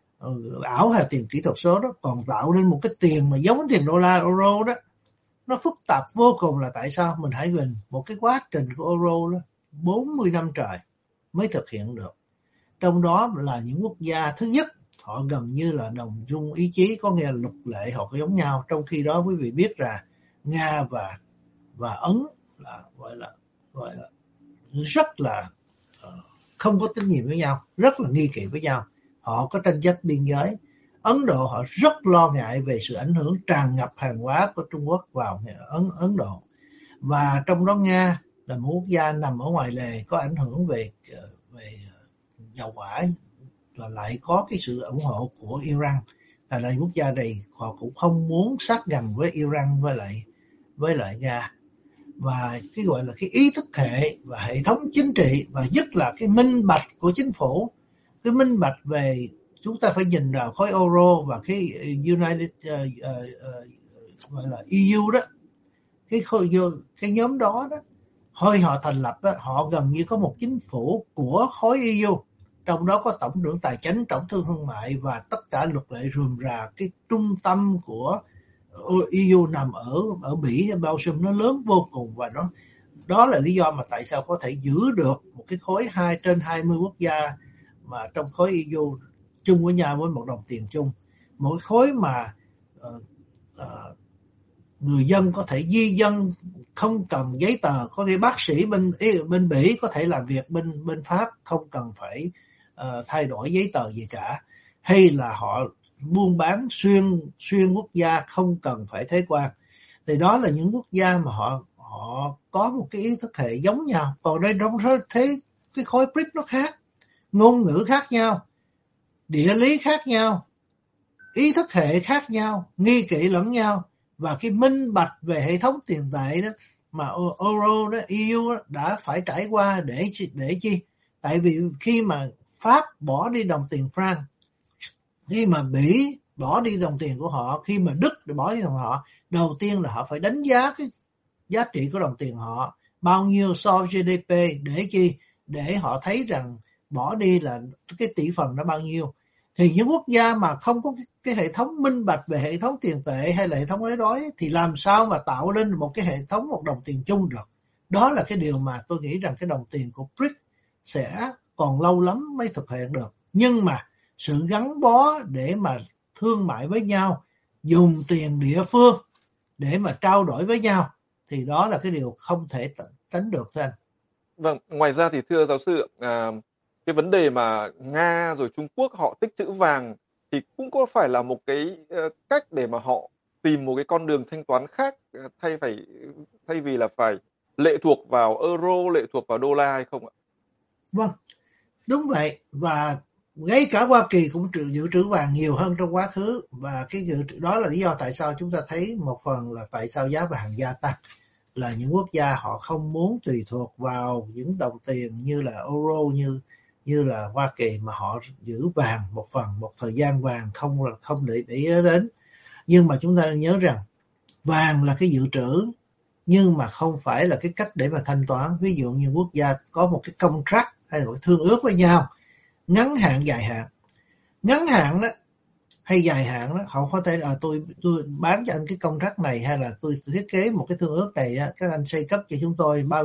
ảo hay là tiền kỹ thuật số đó, còn tạo nên một cái tiền mà giống tiền đô la euro đó, nó phức tạp vô cùng. Là tại sao? Mình hãy nhìn một cái quá trình của euro đó 40 năm trời mới thực hiện được. Trong đó là những quốc gia, thứ nhất, họ gần như là đồng chung ý chí, có nghĩa là luật lệ họ có giống nhau. Trong khi đó quý vị biết là Nga và Ấn là gọi là rất là không có tín nhiệm với nhau, rất là nghi kỵ với nhau. Họ có tranh chấp biên giới. Ấn Độ họ rất lo ngại về sự ảnh hưởng tràn ngập hàng hóa của Trung Quốc vào Ấn Độ. Và trong đó Nga là một quốc gia nằm ở ngoài lề, có ảnh hưởng về dầu hỏa, và lại có cái sự ủng hộ của Iran. Là quốc gia này họ cũng không muốn sát gần với Iran với lại Nga. Và cái gọi là cái ý thức hệ và hệ thống chính trị, và nhất là cái minh bạch của chính phủ, cái minh bạch về chúng ta phải nhìn vào khối euro và cái United gọi là EU đó, cái nhóm đó hồi họ thành lập đó, họ gần như có một chính phủ của khối EU, trong đó có tổng trưởng tài chính, tổng thư thương mại và tất cả luật lệ rườm rà. Cái trung tâm của EU nằm ở Bỉ hay Belgium, nó lớn vô cùng, và đó là lý do mà tại sao có thể giữ được một cái khối 2 trên 20 quốc gia mà trong khối EU chung với nhau với một đồng tiền chung, một khối mà người dân có thể di dân không cần giấy tờ, có cái bác sĩ bên Bỉ có thể làm việc bên Pháp không cần phải thay đổi giấy tờ gì cả, hay là họ buôn bán xuyên quốc gia không cần phải thuế quan. Thì đó là những quốc gia mà họ có một cái ý thức hệ giống nhau. Còn đây trong thế cái khối BRICS nó khác, ngôn ngữ khác nhau, địa lý khác nhau, ý thức hệ khác nhau, nghi kỵ lẫn nhau, và cái minh bạch về hệ thống tiền tệ đó mà euro đó, EU đó, đã phải trải qua để chi? Tại vì khi mà Pháp bỏ đi đồng tiền franc, khi mà Bỉ bỏ đi đồng tiền của họ, khi mà Đức bỏ đi đồng họ, đầu tiên là họ phải đánh giá cái giá trị của đồng tiền họ bao nhiêu so với GDP, để chi? Để họ thấy rằng bỏ đi là cái tỷ phần nó bao nhiêu. Thì những quốc gia mà không có cái hệ thống minh bạch về hệ thống tiền tệ hay là hệ thống ấy đó, thì làm sao mà tạo lên một cái hệ thống, một đồng tiền chung được. Đó là cái điều mà tôi nghĩ rằng cái đồng tiền của BRICS sẽ còn lâu lắm mới thực hiện được. Nhưng mà sự gắn bó để mà thương mại với nhau, dùng tiền địa phương để mà trao đổi với nhau, thì đó là cái điều không thể tránh được thưa anh. Vâng, ngoài ra thì thưa giáo sư, cái vấn đề mà Nga rồi Trung Quốc họ tích trữ vàng thì cũng có phải là một cái cách để mà họ tìm một cái con đường thanh toán khác, thay vì là phải lệ thuộc vào euro, lệ thuộc vào đô la hay không ạ? Vâng, đúng vậy. Và ngay cả Hoa Kỳ cũng dự trữ vàng nhiều hơn trong quá khứ, và cái dự trữ đó là lý do tại sao chúng ta thấy một phần là tại sao giá vàng gia tăng, là những quốc gia họ không muốn tùy thuộc vào những đồng tiền như là euro, như là Hoa Kỳ, mà họ giữ vàng một thời gian vàng không để ý đến. Nhưng mà chúng ta nhớ rằng vàng là cái dự trữ, nhưng mà không phải là cái cách để mà thanh toán. Ví dụ như quốc gia có một cái contract hay là một cái thương ước với nhau, ngắn hạn dài hạn. Ngắn hạn đó hay dài hạn đó, họ có thể tôi bán cho anh cái contract này, hay là tôi thiết kế một cái thương ước này đó, các anh xây cất cho chúng tôi bao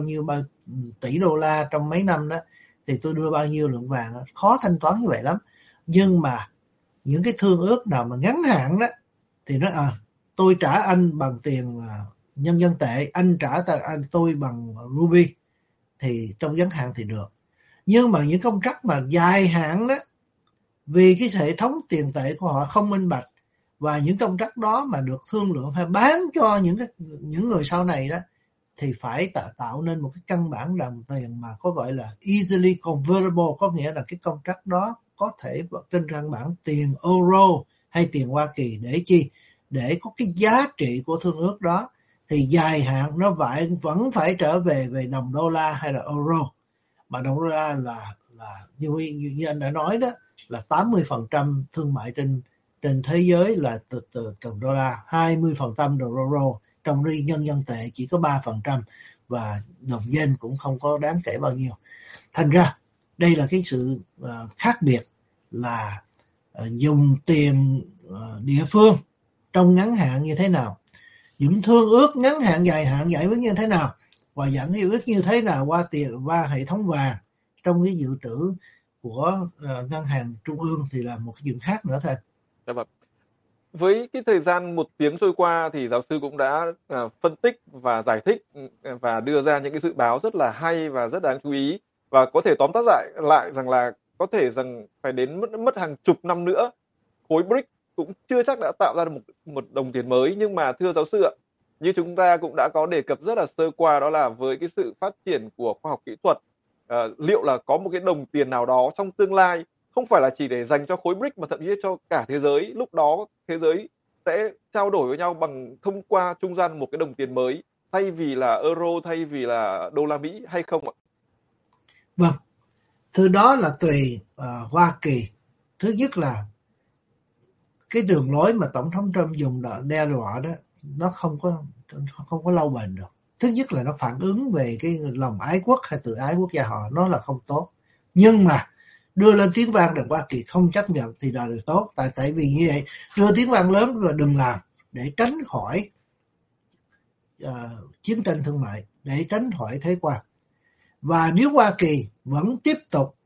tỷ đô la trong mấy năm đó, thì tôi đưa bao nhiêu lượng vàng đó. Khó thanh toán như vậy lắm. Nhưng mà những cái thương ước nào mà ngắn hạn đó thì nó tôi trả anh bằng tiền nhân dân tệ, anh trả tôi bằng ruby, thì trong ngắn hạn thì được. Nhưng mà những contract mà dài hạn đó, vì cái hệ thống tiền tệ của họ không minh bạch, và những contract đó mà được thương lượng hay bán cho những người sau này đó, thì phải tạo nên một cái căn bản đồng tiền mà có gọi là easily convertible, có nghĩa là cái contract đó có thể trên căn bản tiền euro hay tiền Hoa Kỳ, để chi? Để có cái giá trị của thương ước đó, thì dài hạn nó vẫn phải trở về đồng đô la hay là euro. Mà đồng đô la là như anh đã nói đó, là 80% thương mại trên thế giới là từ đồng đô la, 20% đồng euro, trong khi nhân dân tệ chỉ có 3%, và đồng yen cũng không có đáng kể bao nhiêu. Thành ra đây là cái sự khác biệt, là dùng tiền địa phương trong ngắn hạn như thế nào, những thương ước ngắn hạn dài hạn giải quyết như thế nào, và giải quyết như thế nào qua hệ thống vàng trong cái dự trữ của ngân hàng trung ương, thì là một cái chuyện khác nữa thôi. Dạ vâng. Với cái thời gian 1 tiếng trôi qua thì giáo sư cũng đã phân tích và giải thích và đưa ra những cái dự báo rất là hay và rất đáng chú ý, và có thể tóm tắt lại rằng là có thể rằng phải đến mất hàng chục năm nữa khối BRICS cũng chưa chắc đã tạo ra được một đồng tiền mới. Nhưng mà thưa giáo sư ạ, Như chúng ta cũng đã có đề cập rất là sơ qua, đó là với cái sự phát triển của khoa học kỹ thuật, liệu là có một cái đồng tiền nào đó trong tương lai không phải là chỉ để dành cho khối BRICS mà thậm chí cho cả thế giới, lúc đó thế giới sẽ trao đổi với nhau bằng thông qua trung gian một cái đồng tiền mới thay vì là euro, thay vì là đô la Mỹ hay không ạ? Vâng, thứ đó là tùy Hoa Kỳ. Thứ nhất là cái đường lối mà Tổng thống Trump dùng đe dọa đó, nó không có lâu bền được. Thứ nhất là nó phản ứng về cái lòng ái quốc hay tự ái quốc gia họ, nó là không tốt. Nhưng mà đưa lên tiếng vang rằng Hoa Kỳ không chấp nhận thì là điều tốt. Tại vì như vậy, đưa tiếng vang lớn và đừng làm để tránh khỏi chiến tranh thương mại, để tránh khỏi thế quan. Và nếu Hoa Kỳ vẫn tiếp tục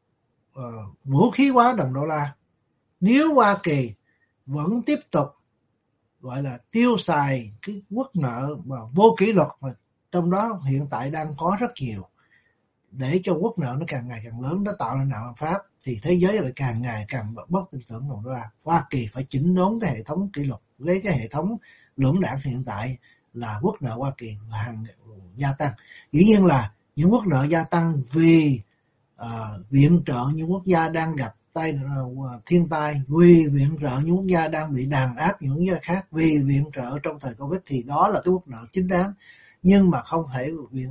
vũ khí hóa đồng đô la, nếu Hoa Kỳ vẫn tiếp tục gọi là tiêu xài cái quốc nợ mà vô kỷ luật, mà trong đó hiện tại đang có rất nhiều, để cho quốc nợ nó càng ngày càng lớn, nó tạo ra nợ lạm phát, thì thế giới lại càng ngày càng bất tin tưởng đồng đô la. Hoa Kỳ phải chỉnh đốn cái hệ thống kỷ luật, lấy cái hệ thống lưỡng đảng hiện tại là quốc nợ Hoa Kỳ và hàng gia tăng. Dĩ nhiên là những quốc nợ gia tăng vì viện trợ những quốc gia đang gặp thiên tai, vì viện trợ những quốc gia đang bị đàn áp những quốc gia khác, vì viện trợ trong thời Covid, thì đó là cái quốc nợ chính đáng. Nhưng mà không thể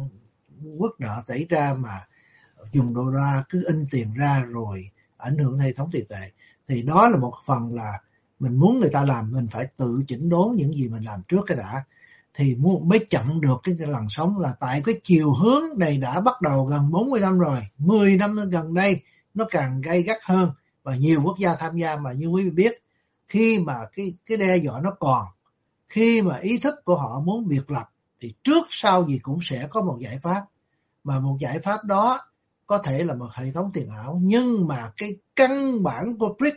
quốc nợ tẩy ra mà dùng đô la cứ in tiền ra rồi ảnh hưởng hệ thống tiền tệ. Thì đó là một phần là mình muốn người ta làm, mình phải tự chỉnh đốn những gì mình làm trước cái đã, thì mới chặn được cái làn sóng. Là tại cái chiều hướng này đã bắt đầu gần 40 năm rồi, 10 năm gần đây nó càng gay gắt hơn và nhiều quốc gia tham gia. Mà như quý vị biết, khi mà cái đe dọa nó còn, khi mà ý thức của họ muốn biệt lập, thì trước sau gì cũng sẽ có một giải pháp. Mà một giải pháp đó có thể là một hệ thống tiền ảo, nhưng mà cái căn bản của BRICS,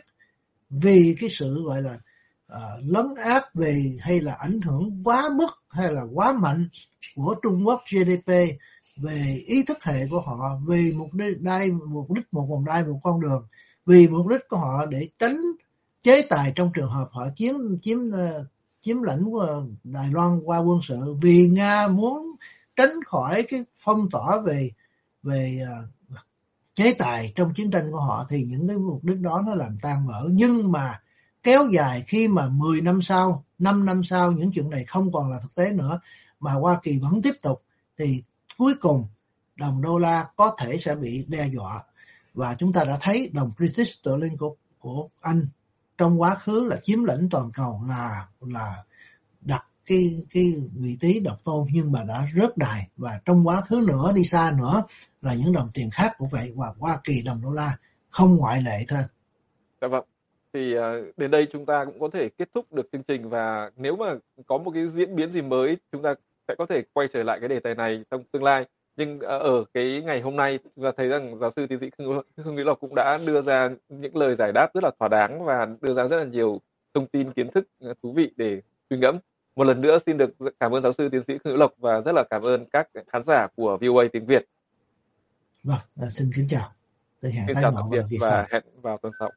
vì cái sự gọi là lấn áp về hay là ảnh hưởng quá mức hay là quá mạnh của Trung Quốc GDP, về ý thức hệ của họ, vì mục đích một vòng đai một con đường, vì mục đích của họ để tránh chế tài trong trường hợp họ chiếm lãnh Đài Loan qua quân sự, vì Nga muốn tránh khỏi cái phong tỏa về chế tài trong chiến tranh của họ, thì những cái mục đích đó nó làm tan vỡ. Nhưng mà kéo dài, khi mà 10 năm sau, 5 năm sau những chuyện này không còn là thực tế nữa mà Hoa Kỳ vẫn tiếp tục, thì cuối cùng đồng đô la có thể sẽ bị đe dọa. Và chúng ta đã thấy đồng British sterling của Anh trong quá khứ là chiếm lĩnh toàn cầu, là đặt cái vị trí độc tôn, nhưng mà đã rớt đài. Và trong quá khứ nữa, đi xa nữa, là những đồng tiền khác cũng vậy, và Hoa Kỳ đồng đô la không ngoại lệ thôi. Dạ vâng. Thì đến đây chúng ta cũng có thể kết thúc được chương trình, và nếu mà có một cái diễn biến gì mới, chúng ta sẽ có thể quay trở lại cái đề tài này trong tương lai. Nhưng ở cái ngày hôm nay, chúng ta thấy rằng giáo sư tiến sĩ Khương Vĩ Lộc cũng đã đưa ra những lời giải đáp rất là thỏa đáng và đưa ra rất là nhiều thông tin, kiến thức thú vị để suy ngẫm. Một lần nữa xin được cảm ơn giáo sư tiến sĩ Khương Vĩ Lộc và rất là cảm ơn các khán giả của VOA tiếng Việt. Vâng, xin kính chào. Xin chào tạm biệt và hẹn vào tuần sau.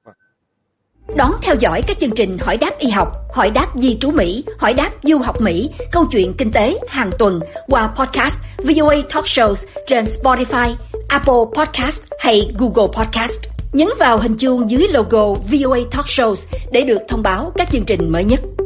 Đón theo dõi các chương trình Hỏi đáp y học, Hỏi đáp di trú Mỹ, Hỏi đáp du học Mỹ, Câu chuyện kinh tế hàng tuần qua podcast VOA Talk Shows trên Spotify, Apple Podcast hay Google Podcast. Nhấn vào hình chuông dưới logo VOA Talk Shows để được thông báo các chương trình mới nhất.